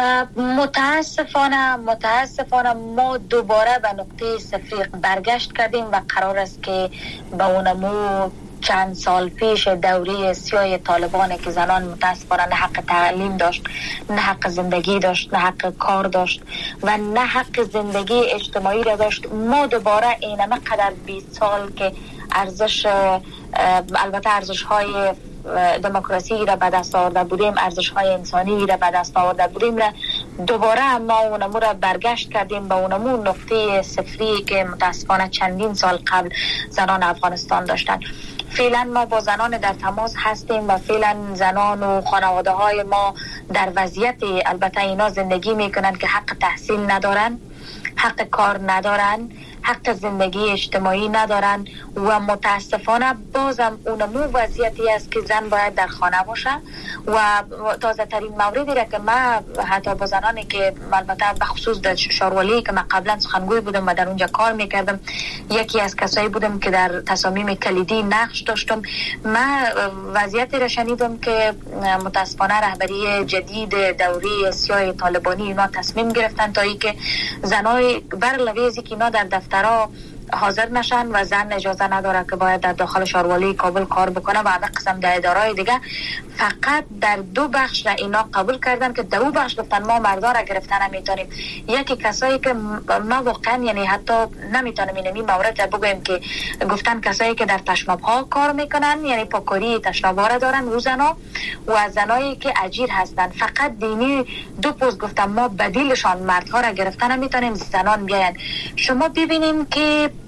متاسفانه متاسفانه ما دوباره به نقطه صفر برگشت کردیم و قرار است که به اونمو چند سال پیش دوره سیاه طالبانه که زنان متاسفانه نه حق تعلیم داشت، نه حق زندگی داشت، نه حق کار داشت و نه حق زندگی اجتماعی را داشت. ما دوباره اینمه قدر بیست سال که ارزش البته ارزش های دموکراسی را به دست آورده بودیم، ارزش های انسانی را به دست آورده بودیم را دوباره ما اونمو را برگشت کردیم به اونمو نقطه صفری که متاسفانه چندین سال قبل زنان افغانستان داشتن. فعلا ما با زنان در تماس هستیم و فعلا زنان و خانواده های ما در وضعیت البته اینا زندگی میکنن که حق تحصیل ندارن، حق کار ندارن، حق زندگی اجتماعی ندارن و متاسفانه بازم اونمو وضعیتی است که زن باید در خانه باشه. و تازه ترین موردی را که ما حتی با زنانی که البته بخصوص در شاروالی که من قبلا سخنگوی بودم و در اونجا کار میکردم، یکی از کسایی بودم که در تصامیم کلیدی نقش داشتم، من وضعیتی را شنیدم که متاسفانه رهبری جدید دوره سیاه طالبانی اینا تصمیم گرفتن تا ای که زنای بر لویزی که اینا در دفترها حاضر نشن و زن اجازه نداره که باید در داخل شاروالی کابل کار بکنه و همه قسم در ادارهای دیگه فقط در دو بخش را اینا قبول کردن که در دو بخش گفتن ما مردا را گرفتن نمیتونیم. یکی کسایی که ما واقعا یعنی حتی نمیتونیم اینمی مورد را بگویم که گفتن کسایی که در تشناب ها کار میکنن، یعنی پاکاری تشناب ها را دارن روزانا، و زنایی که اجیر هستن فقط دینی دو پوز گفتن ما بدیلشان مردها را گرفتن نمیتونیم، زنان بیاین. شما ببینیم که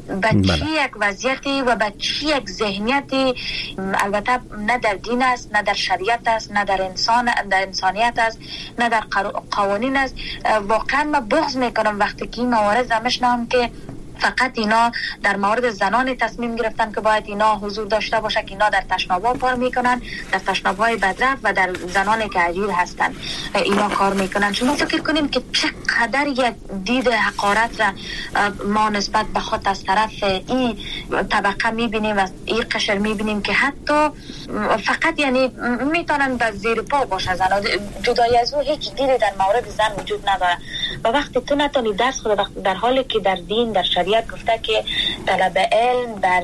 به چی یک وضعیتی و به چی یک ذهنیتی، البته نه در دین است، نه در شریعت است، نه در انسان در انسانیت است، نه در قوانین است. واقعا من بغض میکنم وقتی که این موارد را میشنوم که فقط اینا در مورد زنان تصمیم گرفتن که باید اینا حضور داشته باشه، که اینا در تشناب‌ها کار میکنن، در تشناب‌های بدرفت و در زنانی که اجیر هستن اینا کار میکنن. شما فکر کنیم که چقدر یک دید حقارت را ما نسبت به خود از طرف این طبقه میبینیم و این قشر میبینیم که حتی فقط یعنی میتونن به زیر پا باشه زن، جدای از او هیچ دیدی در مورد زن وجود نداره. و وقتی تو نتونی درس خود، در حالی که در دین در شریعت گفته که طلب علم در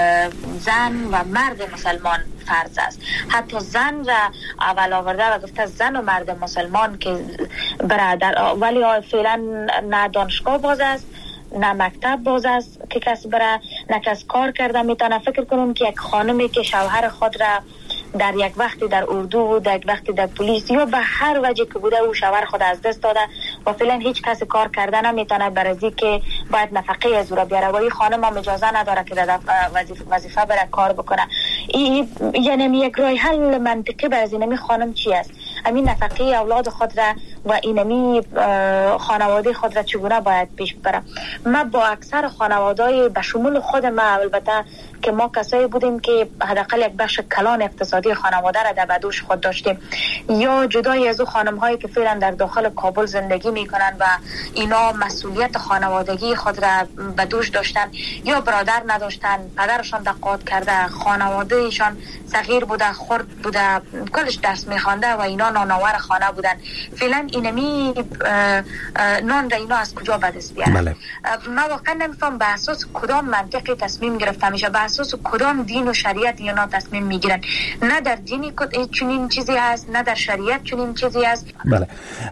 زن و مرد مسلمان فرض است، حتی زن را اول آورده و گفته زن و مرد مسلمان که برادر، ولی فعلا نه دانشگاه باز است نه مکتب باز است که کس بره، نه کس کار کرده میتونه. فکر کنم که یک خانمی که شوهر خود را در یک وقتی در اردو و در یک وقتی در پلیس یا به هر وجه که بوده او شوهر خود از دست داده و فعلا هیچ کس کار کرده نمیتونه، برای که باید نفقه از او را بیاره و این خانم هم اجازه نداره که در وظیفه وظیفه بره کار بکنه. این یعنی یک راه حل منطقی برای اینمی خانم چی است؟ همین نفقه اولاد خود را و اینمی خانواده خود را چگونه باید پیش ببره؟ ما با اکثر خانواده‌های به شمول خود ما، البته که ما کسایی بودیم که حداقل یک بخش کلان اقتصادی خانواده را در بدوش خود داشتیم، یا جدای از او خانم هایی که فعلا در داخل کابل زندگی میکنن و اینا مسئولیت خانوادگی خود را بدوش داشتن یا برادر نداشتن، پدرشان دقات کرده، خانواده ایشان صغیر بوده، خرد بوده، کلش درس میخوانده و اینا نانآور خانه بودن. فعلا اینمی نان را اینا از کجا به دست بیارن؟ بله. ما واقعا نمیفهم به اساس کدام منطقی تصمیم گرفته میشه، به اساس کدام دین و شریعت اینا تصمیم میگیرن. نه در دینی چنین چیزی هست، نه در شریعت چنین چیزی هست. بله،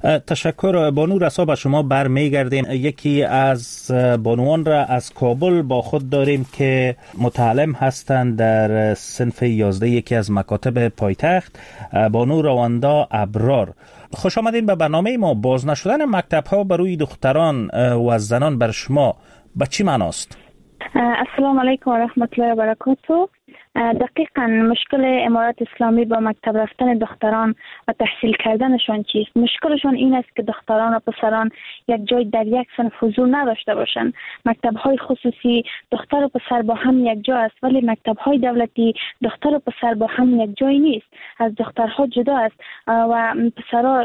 تشکر بانو رسا. به شما برمیگردیم. یکی از بانوان را از کابل با خود داریم که متعلم هستند در صنف یازده یکی از مکاتب پایتخت، بانو رواندا ابرار. خوش آمدین به برنامه ما. باز نشدن مکتب ها بروی دختران و زنان بر شما به چی معناست؟ السلام علیکم و رحمت الله و برکاته. دقیقاً مشکل امارت اسلامی با مکتب رفتن دختران و تحصیل کردنشان چیست؟ مشکلشان این است که دختران و پسران یک جای در یک صنف حضور نداشته باشند. مکتب‌های خصوصی دختر و پسر با هم یک جا است، ولی مکتب‌های دولتی دختر و پسر با هم یک جای نیست، از دخترها جدا است و پسرها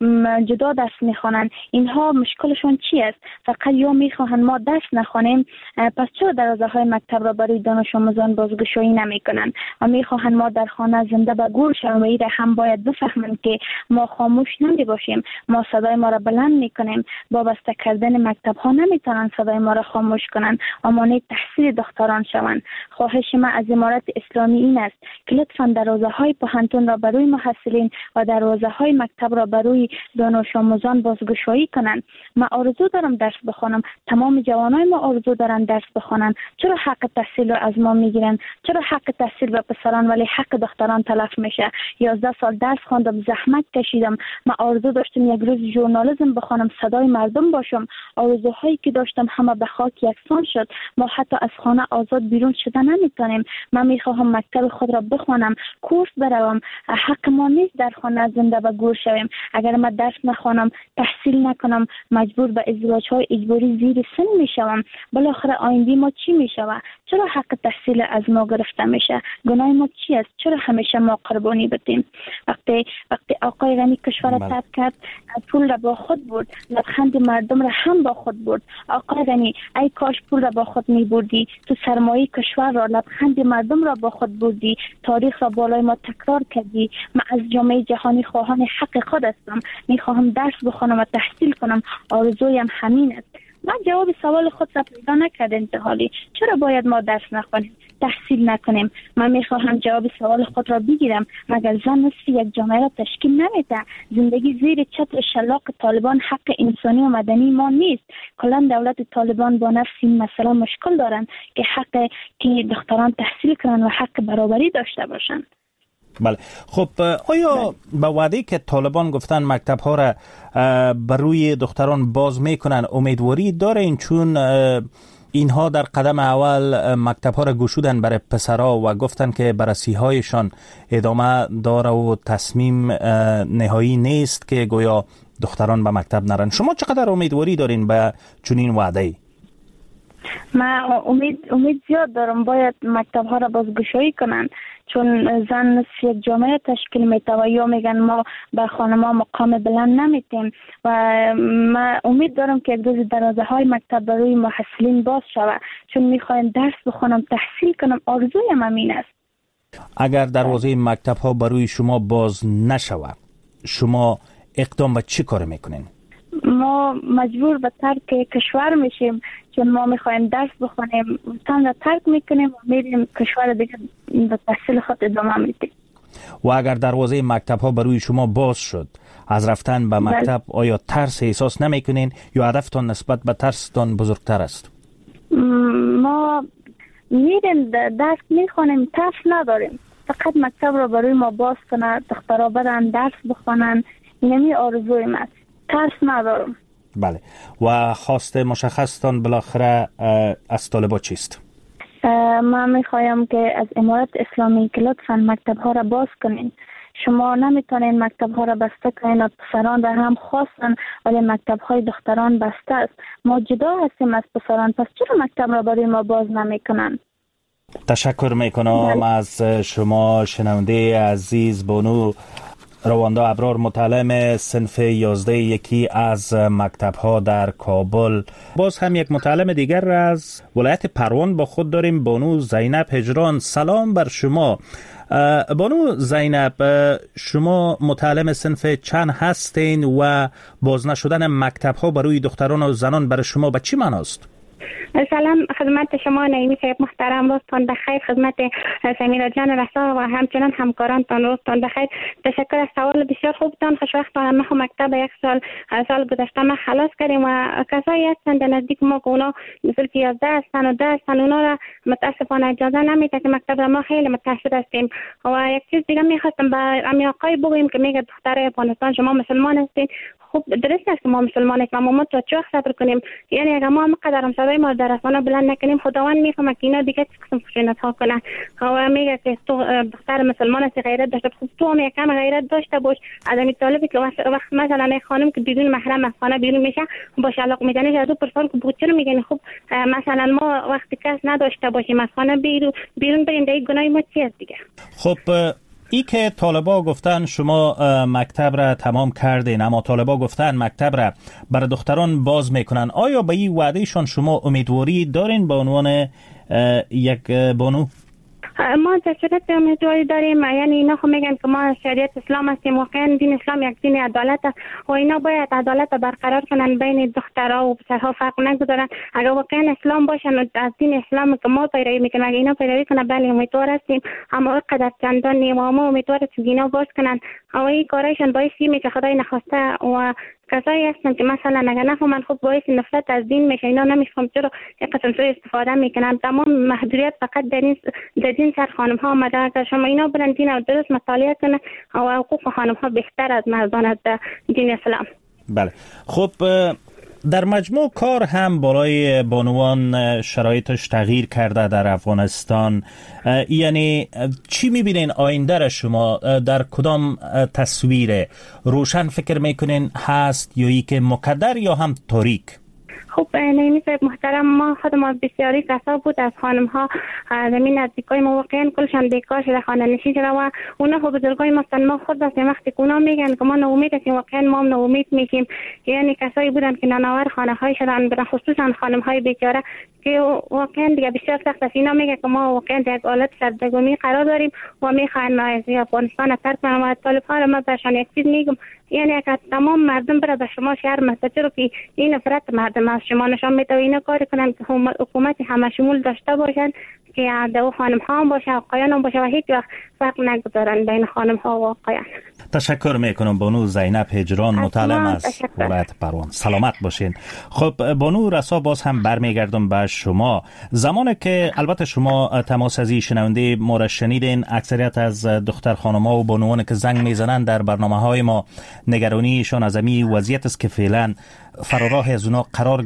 جدا درس می‌خوانند. اینها مشکلشان چی است؟ فقط یا می‌خواهند ما درس نخوانیم، پس چرا دروازه‌های مکتب را برای دانش آموزان بازگشایی نمی کنن و میخواهند ما در خانه زنده به گور شویم و این هم باید بفهمند که ما خاموش نمی باشیم، ما صدای ما را بلند میکنیم. با بسته کردن مکتب ها نمیتونن صدای ما را خاموش کنن و مانع تحصیل دختران شوند. خواهش ما از امارت اسلامی این است که لطفا دروازه های پوهنتون را برای محصلین و دروازه های مکتب را برای دانش آموزان بازگشایی کنند. ما آرزو دارم درس بخوانم، تمام جوانای ما آرزو دارن درس بخوانن. چرا حق تحصیل را از ما میگیرن؟ چرا حق تحصیل به پسران ولی حق دختران تلف میشه؟ یازده سال درس خواندم، زحمت کشیدم، من آرزو داشتم یک روز ژورنالیسم بخوانم، صدای مردم باشم. آرزوهایی که داشتم همه به خاک یکسان شد. ما حتی از خانه آزاد بیرون شدن نمیتونیم. من میخواهم مکتب خود را بخوانم، کورس بروم. حق ما نیست در خانه زنده و گور شویم. اگر من درس نخوانم، تحصیل نکنم، مجبور به ازدواج های اجباری زیر سن میشوم. بالاخره آینده ما چی میشوه؟ چرا حق تحصیل از ما گرفته میشه؟ گناه ما چی است؟ چرا همیشه ما قربانی بدیم؟ وقتی وقتی آقای غنی کشور را ترک کرد، پول را با خود برد، لبخند مردم را هم با خود برد. آقای غنی، ای کاش پول را با خود می بردی، تو سرمایه کشور را، لبخند مردم را با خود بردی، تاریخ را بالای ما تکرار کردی. من از جامعه جهانی خواهان حق خود هستم، میخواهم درس بخوانم و تحصیل کنم. آرزویم همین است. من جواب سوال خود را پیدا نکرد انتحالی. چرا باید ما درس نخوانیم، تحصیل نکنیم؟ من میخواهم جواب سوال خود را بگیرم. مگر زن نصف یک جامعه را تشکیل نمیده؟ زندگی زیر چتر شلاق طالبان حق انسانی و مدنی ما نیست. کلا دولت طالبان با نفس این مسئله مشکل دارند که حق که دختران تحصیل کنند و حق برابری داشته باشند. بله، خب آیا به وعده که طالبان گفتن مکتب ها را بر روی دختران باز میکنن امیدواری دارین؟ چون اینها در قدم اول مکتب ها را گشودن برای پسرها و گفتن که بررسی هایشان ادامه داره و تصمیم نهایی نیست که گویا دختران به مکتب نرن. شما چقدر امیدواری دارین به چنین وعده‌ای؟ من امید امید زیاد دارم باید مکتب ها را بازگشایی کنن، چون زن نصف یک جامعه تشکیل میده و یا میگن ما بر خانم‌ها مقام بلند نمیتیم و من امید دارم که یک روز دروازه های مکتب برای محصلین باز شود، چون میخوایم درس بخونم، تحصیل کنم، آرزوی من این است. اگر دروازه مکتب ها برای شما باز نشود، شما اقدام به چی کار میکنین؟ ما مجبور به ترک کشور میشیم، چون ما میخوایم درس بخونیم، وطن را ترک میکنیم و میریم کشور دیگه به تحصیل خود ادامه میدیم. و اگر دروازه مکتب ها برای شما باز شد، از رفتن به مکتب آیا ترس احساس نمیکنین یا هدفتان نسبت به ترستان بزرگتر است؟ ما میریم درس میخونیم، ترس نداریم، فقط مکتب را برای ما باز کنه، دخترها برن درس بخونن، اینمی آرزوی من، ترس ندارم. بله. و خواست مشخصتان بالاخره از طالبا چیست؟ من میخوایم که از امارت اسلامی که لطفاً مکتب ها را باز کنین. شما نمیتونین مکتب ها را بسته کنین و پسران را هم خواستن، ولی مکتب های دختران بسته است. ما جدا هستیم از پسران، پس چرا مکتب را برای ما باز نمیکنن؟ تشکر میکنم از شما شنونده عزیز بانو رواندا ابرار، متعلم صنف یازده یکی از مکتب ها در کابل. باز هم یک متعلم دیگر از ولایت پروان با خود داریم، بانو زینب هجران. سلام بر شما بانو زینب، شما متعلم صنف چند هستین و باز نشدن مکتب ها برای دختران و زنان برای شما به چی معناست؟ سلام خدمت شما نعیمی صاحب محترم، روزتان بخیر. خدمت سمیرا جان رسا و همچنان همکارانتان روزتان بخیر. تشکر از سوال بسیار خوبتان. خوشوقتان ما مکتب یک سال سال گذشته ما خلاص کردیم و کسایی هستند در نزدیک ما که اونا مثل که یازده هستند و ده هستند، اونا را متاسفانه اجازه نمیده که مکتب را. ما خیلی متاسف هستیم. و یک چیز دیگه میخواستم به امی آقای بگویم که میگه دختر افغانستان شما مسلمان هستین. خب درست است که ما مسلمان هستیم، اما ما تا چه وقت صبر کنیم؟ یعنی اگر ما همقدر هم صدای ما در آسمان بلند نکنیم، خداوند میفهمه که اینا دیگه چه قسم خشونت ها کنن. و میگه که تو دختر مسلمان هستی، غیرت داشته، خب تو هم یکم غیرت داشته باش. از این طالبی که وقت مثلا یک خانم که بدون محرم از خانه بیرون میشه باش علاقه میزنه، از او پرسان که بود چرا میگن خب مثلا ما وقتی کس نداشته باشیم از خانه بیرون بیرون بریم، دیگه گناه ما چی است دیگه؟ خب ای که طالبا گفتن شما مکتب را تمام کردین، اما طالبا گفتن مکتب را برای دختران باز میکنن، آیا به این وعدهشان شما امیدواری دارین به عنوان یک بانو؟ ما در صورت امیدواری داریم. یعنی اینا خب میگن که ما شریعت اسلام هستیم، واقعا دین اسلام یک دین عدالت است و اینا باید عدالت برقرار کنن بین دخترها و پسرها، فرق نگذارن. اگر واقعا اسلام باشن و از دین اسلام که ما پیروی میکنن، اگر اینا پیروی کنن، بله امیدوار هستیم، اما قدر چندان نیم و ما امیدوار هستیم اینا باز کنن. و این کارایشان باعث میشه که خدای نخواسته و کسایی هستن که مثلا اگر نفهمن خب باعث نفرت از دین میشه. اینا نمیفهم چرا این قسم سوء استفاده میکنن. تمام محدودیت فقط در این در دین سر خانم ها آمده. اگر شما اینا برن دین و درست مطالعه کنن و حقوق خانم ها بهتر از مردان از دین اسلام. بله. خب در مجموع کار هم برای بانوان شرایطش تغییر کرده در افغانستان. یعنی چی میبینین آینده را شما در کدام تصویر روشن فکر میکنین هست، یا ای که مقدر یا هم تاریک؟ خب نعیمی صاحب محترم، ما خود ما بسیاری کسا بود از خانم ها زمین نزدیکای ما واقعا کلشان بیکار شده، خانه نشین شده و اونا خب بزرگای ما ما خود هستیم. وقتی که اونا میگن که ما ناامید هستیم، واقعا ما هم ناامید میشیم. یعنی کسایی بودن که نانآور خانه های شدن، به خصوصا خانم های بیچاره که واقعا دیگه بسیار سخت است. اینا میگه که ما واقعا در یک حالت سربگونی قرار داریم و میخوان از افغانستان ترک کنن. و طالب ها ما برشان یک چیز میگم، یعنی اگر تمام مردم بره به شما شهر مسجد رو که این نفرت مردم از شما نشان میده و اینا کار کنن که حکومت همه شمول داشته باشن که دو خانم ها هم باشه آقایان هم باشه و هیچ وقت فرق نگذارن بین خانم ها و آقایان. تشکر میکنم بانو زینب هجران، متعلم از ولایت پروان. سلامت باشین. خب بانو رسا، باز هم برمیگردم به شما. زمانی که البته شما تماس از شنونده ما را شنیدین، اکثریت از دختر خانم‌ها و بانوان که زنگ میزنن در برنامه‌های ما نگرانیشان از این وضعیت است که فعلا فراراه از اونا قرار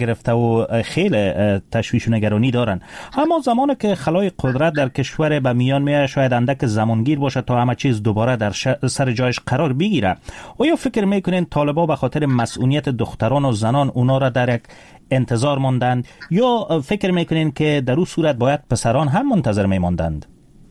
گرفته و خیلی تشویش و نگرانی دارن. اما زمانی که خلای قدرت در کشور به میان میاد شاید اندک زمانگیر باشه تا همه چیز دوباره در سر جایش قرار بگیره. آیا فکر میکنین طالبا به خاطر مسئولیت دختران و زنان اونا را در یک انتظار ماندند یا فکر میکنین که در اون صورت باید پسران هم منتظر میماندند؟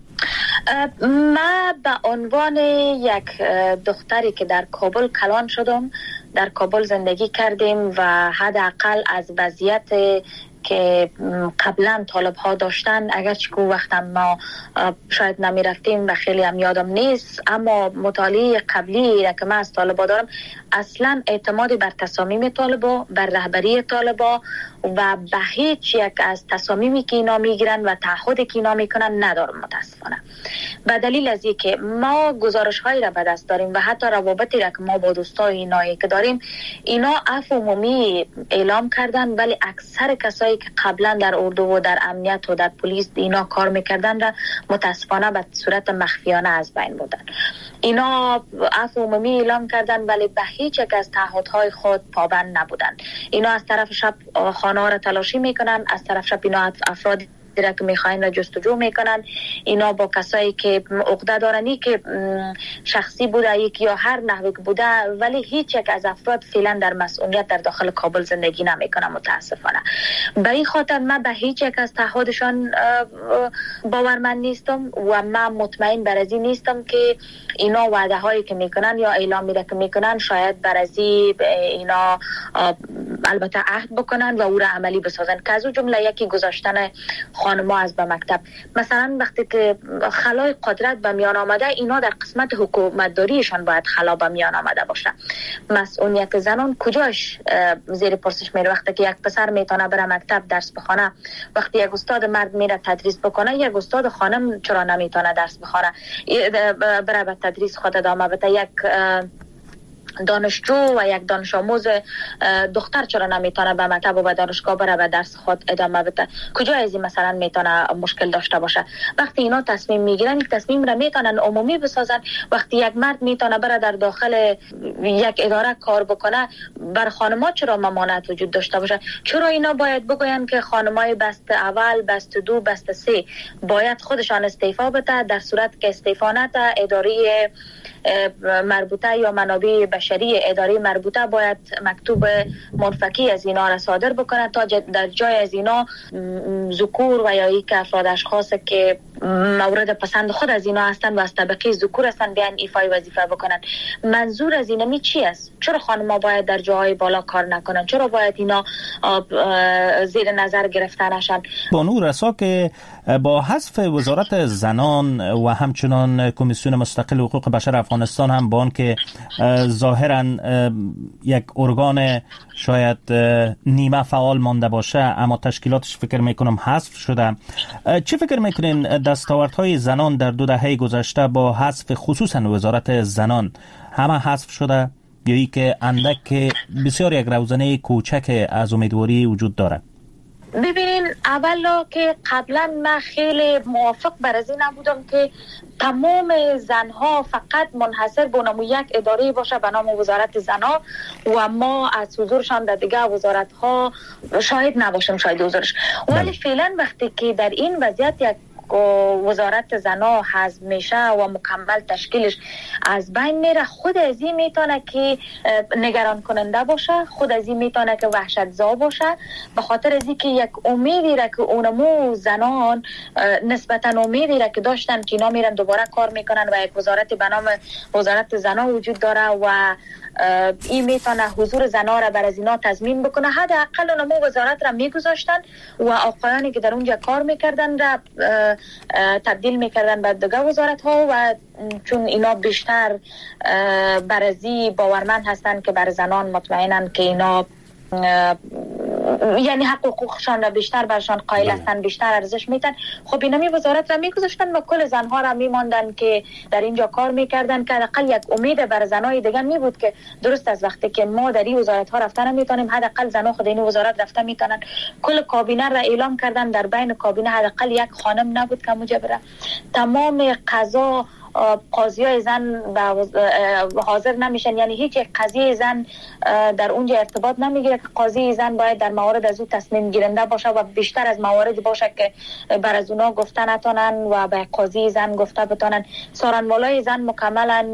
ما به عنوان یک دختری که در کابل کلان شدم، در کابل زندگی کردیم و حداقل از وضعیت که قبلا طالب ها داشتن، اگرچه که وقتا ما شاید نمی رفتیم و خیلی هم یادم نیست، اما مطالعه قبلی که من از طالبا دارم اصلا اعتمادی بر تصامیم طالبا، بر رهبری طالبا و به هیچ یک از تصامیمی که اینا میگیرن و تعهدی که اینا میکنن ندارم متاسفانه. به دلیل از اینکه ما گزارش هایی را به دست داریم و حتی روابطی را که ما با دوستای اینایی که داریم، اینا عفو عمومی اعلام کردن، ولی اکثر کسایی که قبلا در اردو و در امنیت و در پلیس اینا کار میکردن را متاسفانه به صورت مخفیانه از بین بودن. اینا عفو عمومی اعلام کردن ولی به هیچ یک از تعهدهای خود پابند نبودن. اینا از طرف شب خانه ها را تلاشی میکنن، از طرف شب اینا افرادی را که میخواین را جستجو میکنن. اینا با کسایی که عقده دارنی که شخصی بوده یکی یا هر نحوی بوده، ولی هیچ یک از افراد فعلا در مسئولیت در داخل کابل زندگی نمیکنن متاسفانه. به این خاطر من به هیچ یک از تعهدشان باورمند نیستم و من مطمئن بر از این نیستم که اینا وعده هایی که میکنن یا اعلام میده که میکنن شاید بر از اینا البته عهد بکنن و او را عملی بسازن. که از اون جمله یکی گذاشتن خانم‌ها از به مکتب. مثلا وقتی که خلای قدرت به میان آمده، اینا در قسمت حکومتداریشان باید خلا به میان آمده باشه. مسئولیت زنان کجاش زیر پرسش میره؟ وقتی که یک پسر میتونه بره مکتب درس بخونه، وقتی یک استاد مرد میره تدریس بکنه، یک استاد خانم چرا نمیتونه درس بخونه بره به تدریس خود ادامه بده؟ یک دانشجو و یک دانش آموز دختر چرا نمیتونه به مکتب و به دانشگاه بره و درس خود ادامه بده؟ کجا از این مثلا میتونه مشکل داشته باشه؟ وقتی اینا تصمیم میگیرن، این تصمیم را میتونن عمومی بسازن. وقتی یک مرد میتونه بره در داخل یک اداره کار بکنه، بر خانم‌ها چرا ممانعت وجود داشته باشه؟ چرا اینا باید بگوین که خانم‌های بست اول، بست دو، بست سه باید خودشان استعفا بده؟ در صورت که استعفا نده، اداره مربوطه یا منابع بشری اداره مربوطه باید مکتوب منفکی از اینا را صادر بکنه تا در جای از اینا ذکور و یا یک افراد اشخاص که مورد پسند خود از اینا هستن و از طبقه ذکور هستن بیان ایفای وظیفه بکنن. منظور از اینا می چی است؟ چرا خانم‌ها باید در جاهای بالا کار نکنن؟ چرا باید اینا زیر نظر گرفته نشن؟ بانو رسا که با حذف وزارت زنان و همچنان کمیسیون مستقل حقوق بشر افغانستان هم با آن که ظاهراً یک ارگان شاید نیمه فعال مانده باشه اما تشکیلاتش فکر میکنم حذف شده، چه فکر میکنین دستاوردهای زنان در دو دهه گذشته با حذف خصوصاً وزارت زنان همه حذف شده یا ای که اندک بسیار یک روزنه کوچک از امیدواری وجود داره؟ ببینین، اولا که قبلا من خیلی موافق بر از این نبودم که تمام زنها فقط منحصر به نام یک اداره باشه به نام وزارت زنها و ما از حضورشان در دیگه وزارت ها شاهد نباشیم شاهد حضورش. ولی فعلا وقتی که در این وضعیت یک وزارت زنا حذف میشه و مکمل تشکیلش از بین میره، خود از این میتونه که نگران کننده باشه، خود از این میتونه که وحشت زا باشه، به خاطر از اینکه یک امیدی را که اونمو زنان نسبتا امیدی را که داشتن که اینا میرن دوباره کار میکنن و یک وزارت به نام وزارت زنا وجود داره و این میتونه حضور زنا را بر از اینا تضمین بکنه، حداقل اونمو وزارت را میگذاشتن و آقایانی که در اونجا کار میکردن را تبدیل میکردن به دیگه وزارت ها و چون اینا بیشتر برازی باورمند هستن که بر زنان مطمئنن که اینا یعنی حق حقوقشان را بیشتر برشان قائل هستن، بیشتر ارزش میدن، خب اینا می وزارت را میگذاشتن و کل زنها را میماندن که در اینجا کار میکردن که حداقل یک امید بر زنای دیگه می بود که درست از وقتی که ما در این وزارت ها رفتن نمیتونیم، حداقل زنها خود این وزارت رفته میتونن. کل کابینه را اعلام کردن، در بین کابینه حداقل یک خانم نبود که اونجا بره. تمام قضا قاضی های زن حاضر نمیشن، یعنی هیچ قضیه زن در اونجا ارتباط نمیگیره که قاضی زن باید در موارد از او تصمیم گیرنده باشه و بیشتر از مواردی باشه که بر از اونا گفته نتونن و به قاضی زن گفته بتونن. سارنمالای زن مکملا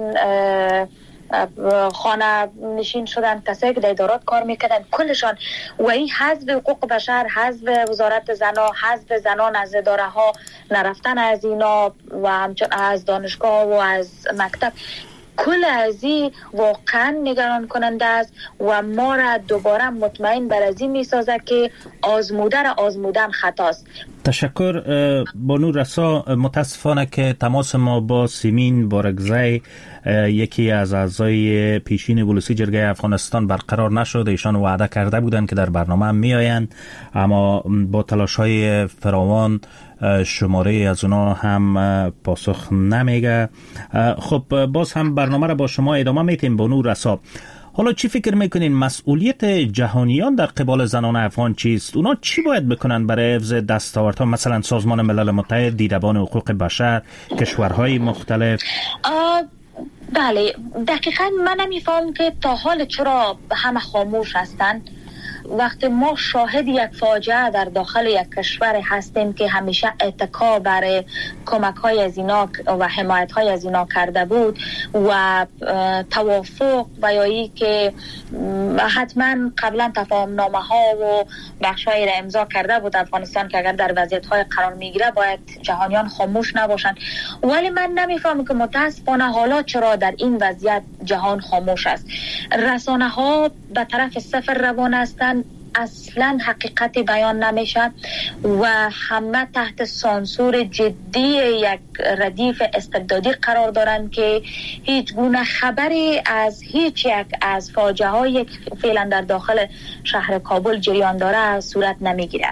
خانه نشین شدن، کسایی که در ادارات کار میکردن کلشان و این حذف حقوق بشر، حذف وزارت زنا، حذف زنان از اداره ها، نرفتن از اینا و همچنین از دانشگاه و از مکتب، کل از این واقعا نگران کننده است و ما را دوباره مطمئن بر از این میسازه که آزموده را آزمودن خطاست. تشکر بانو رسا. متاسفانه که تماس ما با سیمین بارگزی یکی از اعضای پیشین ولسی جرگه افغانستان برقرار نشد. ایشان وعده کرده بودند که در برنامه می آیند، اما با تلاش‌های فراوان شماره از اونا هم پاسخ نمیگه. خب باز هم برنامه را با شما ادامه میتیم. بانو رسا، حالا چی فکر میکنین مسئولیت جهانیان در قبال زنان افغان چیست؟ اونا چی باید بکنن برای حفظ دستاوردها، مثلا سازمان ملل متحد، دیدبان حقوق بشر، کشورهای مختلف؟ بله دقیقا من نمیفهم که تا حال چرا همه خاموش هستن وقتی ما شاهد یک فاجعه در داخل یک کشور هستیم که همیشه اتکا برای کمک های از اینا و حمایت های از اینا کرده بود و توافق و یایی که حتما قبلا تفاهم نامه ها و بخش های را امضا کرده بود افغانستان که اگر در وضعیت های قرار میگیره باید جهانیان خاموش نباشند، ولی من نمیفهمم که متاسفانه حالا چرا در این وضعیت جهان خاموش است. رسانه ها به طرف صفر روان هستند، اصلا حقیقت بیان نمیشه و همه تحت سانسور جدی یک ردیف استبدادی قرار دارند که هیچ گونه خبری از هیچ یک از فاجعه های فعلا در داخل شهر کابل جریان داره صورت نمیگیره.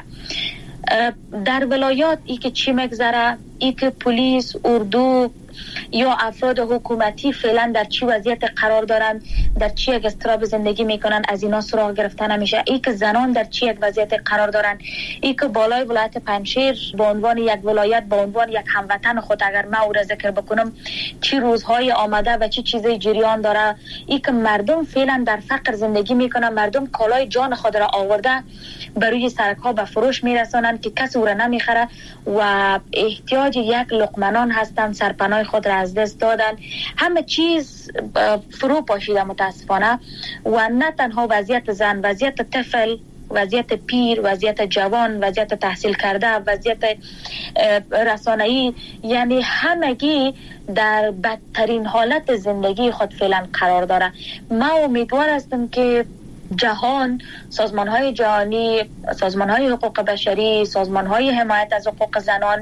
در ولایات ای که چی مگذره، ای که پلیس، اردو یا افراد حکومتی فعلا در چی وضعیت قرار دارن، در چی یک اضطراب زندگی میکنن، از اینا سراغ گرفته نمیشه. ای که زنان در چی یک وضعیت قرار دارن، ای که بالای ولایت پنجشیر به عنوان یک ولایت، به عنوان یک هموطن خود اگر من او را ذکر بکنم چی روزهای آمده و چی چیزای جریان داره، ای که مردم فعلا در فقر زندگی میکنن، مردم کالای جان خود را آورده بروی سرک ها به فروش میرسانن که کسی او را نمیخره و احتیاج یک لقمنان هستن، سرپناه خود را از دست دادن، همه چیز فرو پاشیده متاسفانه و نه تنها وضعیت زن، وضعیت طفل، وضعیت پیر، وضعیت جوان، وضعیت تحصیل کرده، وضعیت رسانه‌ای، یعنی همگی در بدترین حالت زندگی خود فعلا قرار داره. ما امیدوار هستم که جهان، سازمان‌های جهانی، سازمان‌های حقوق بشری، سازمان‌های حمایت از حقوق زنان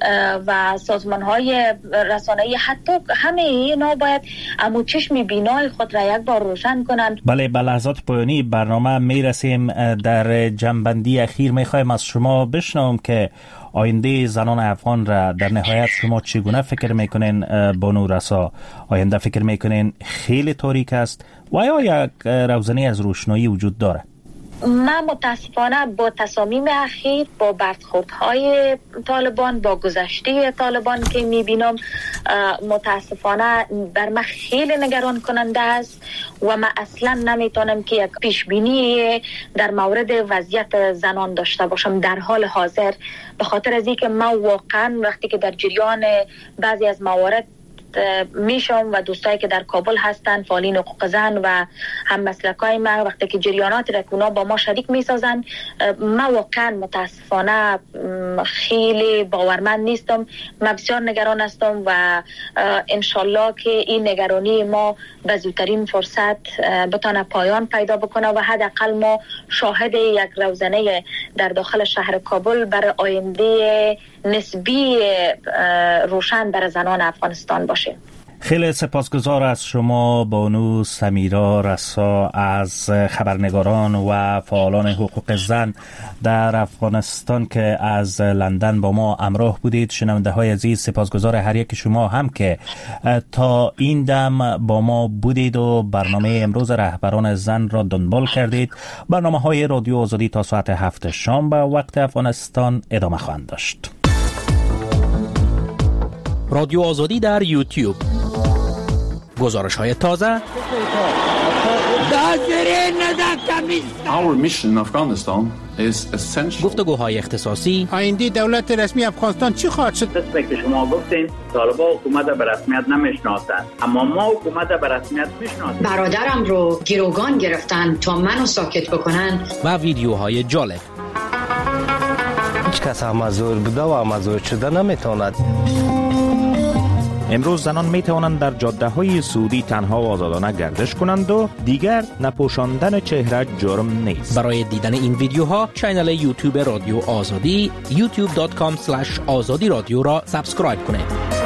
و سازمان‌های رسانه‌ای، حتی همه اینا باید امو چشم بینای خود را یک بار روشن کنند. بله، به لحظات پایانی برنامه میرسیم. در جنبندی اخیر میخوایم از شما بشنوم که آینده زنان افغان را در نهایت شما چگونه فکر میکنین؟ بانو رسا، آینده فکر میکنین خیلی تاریک است و یا یک روزنه از روشنایی وجود داره؟ من متاسفانه با تصامیم اخیر، با برخوردهای طالبان، با گذشته طالبان که میبینم متاسفانه بر من خیلی نگران کننده است و من اصلا نمیتونم که یک پیشبینی در مورد وضعیت زنان داشته باشم در حال حاضر، به خاطر از اینکه من واقعا وقتی که در جریان بعضی از موارد میشم و دوستایی که در کابل هستن، فعالین حقوق زن و هم مسلکای ما، وقتی که جریانات را اونا با ما شریک میسازن، ما واقعا متاسفانه خیلی باورمند نیستم. من بسیار نگران هستم و انشالله که این نگرانی ما به زودترین فرصت بتونه پایان پیدا بکنه و حداقل ما شاهد یک روزنه در داخل شهر کابل برای آینده نسبی روشن برای زنان افغانستان باشه. خیلی سپاسگزار از شما بانو سمیرا رسا از خبرنگاران و فعالان حقوق زن در افغانستان که از لندن با ما همراه بودید. شنونده های عزیز، سپاسگزار هر یک شما هم که تا این دم با ما بودید و برنامه امروز رهبران زن را دنبال کردید. برنامه های رادیو آزادی تا ساعت هفت شام به وقت افغانستان ادامه خواهند داشت. رادیو آزادی در یوتیوب. گزارش های تازه. Our mission in Afghanistan is essential. گفتگوهای اختصاصی. آینده دولت رسمی افغانستان چی خواهد شد؟ مثل که شما گفتین طالبان حکومت به رسمیت نمیشناسند، اما ما حکومت به رسمیت میشناسیم. برادرم رو گروگان گرفتن تا منو ساکت بکنن. و ویدیوهای جالب. هیچ کس امازور بوده و امازور شده نمیتواند. امروز زنان می توانند در جاده های سعودی تنها و آزادانه گردش کنند و دیگر نپوشاندن چهره جرم نیست. برای دیدن این ویدیوها کانال یوتیوب رادیو آزادی یوتیوب دات کام اسلش آزادی رادیو را سابسکرایب کنید.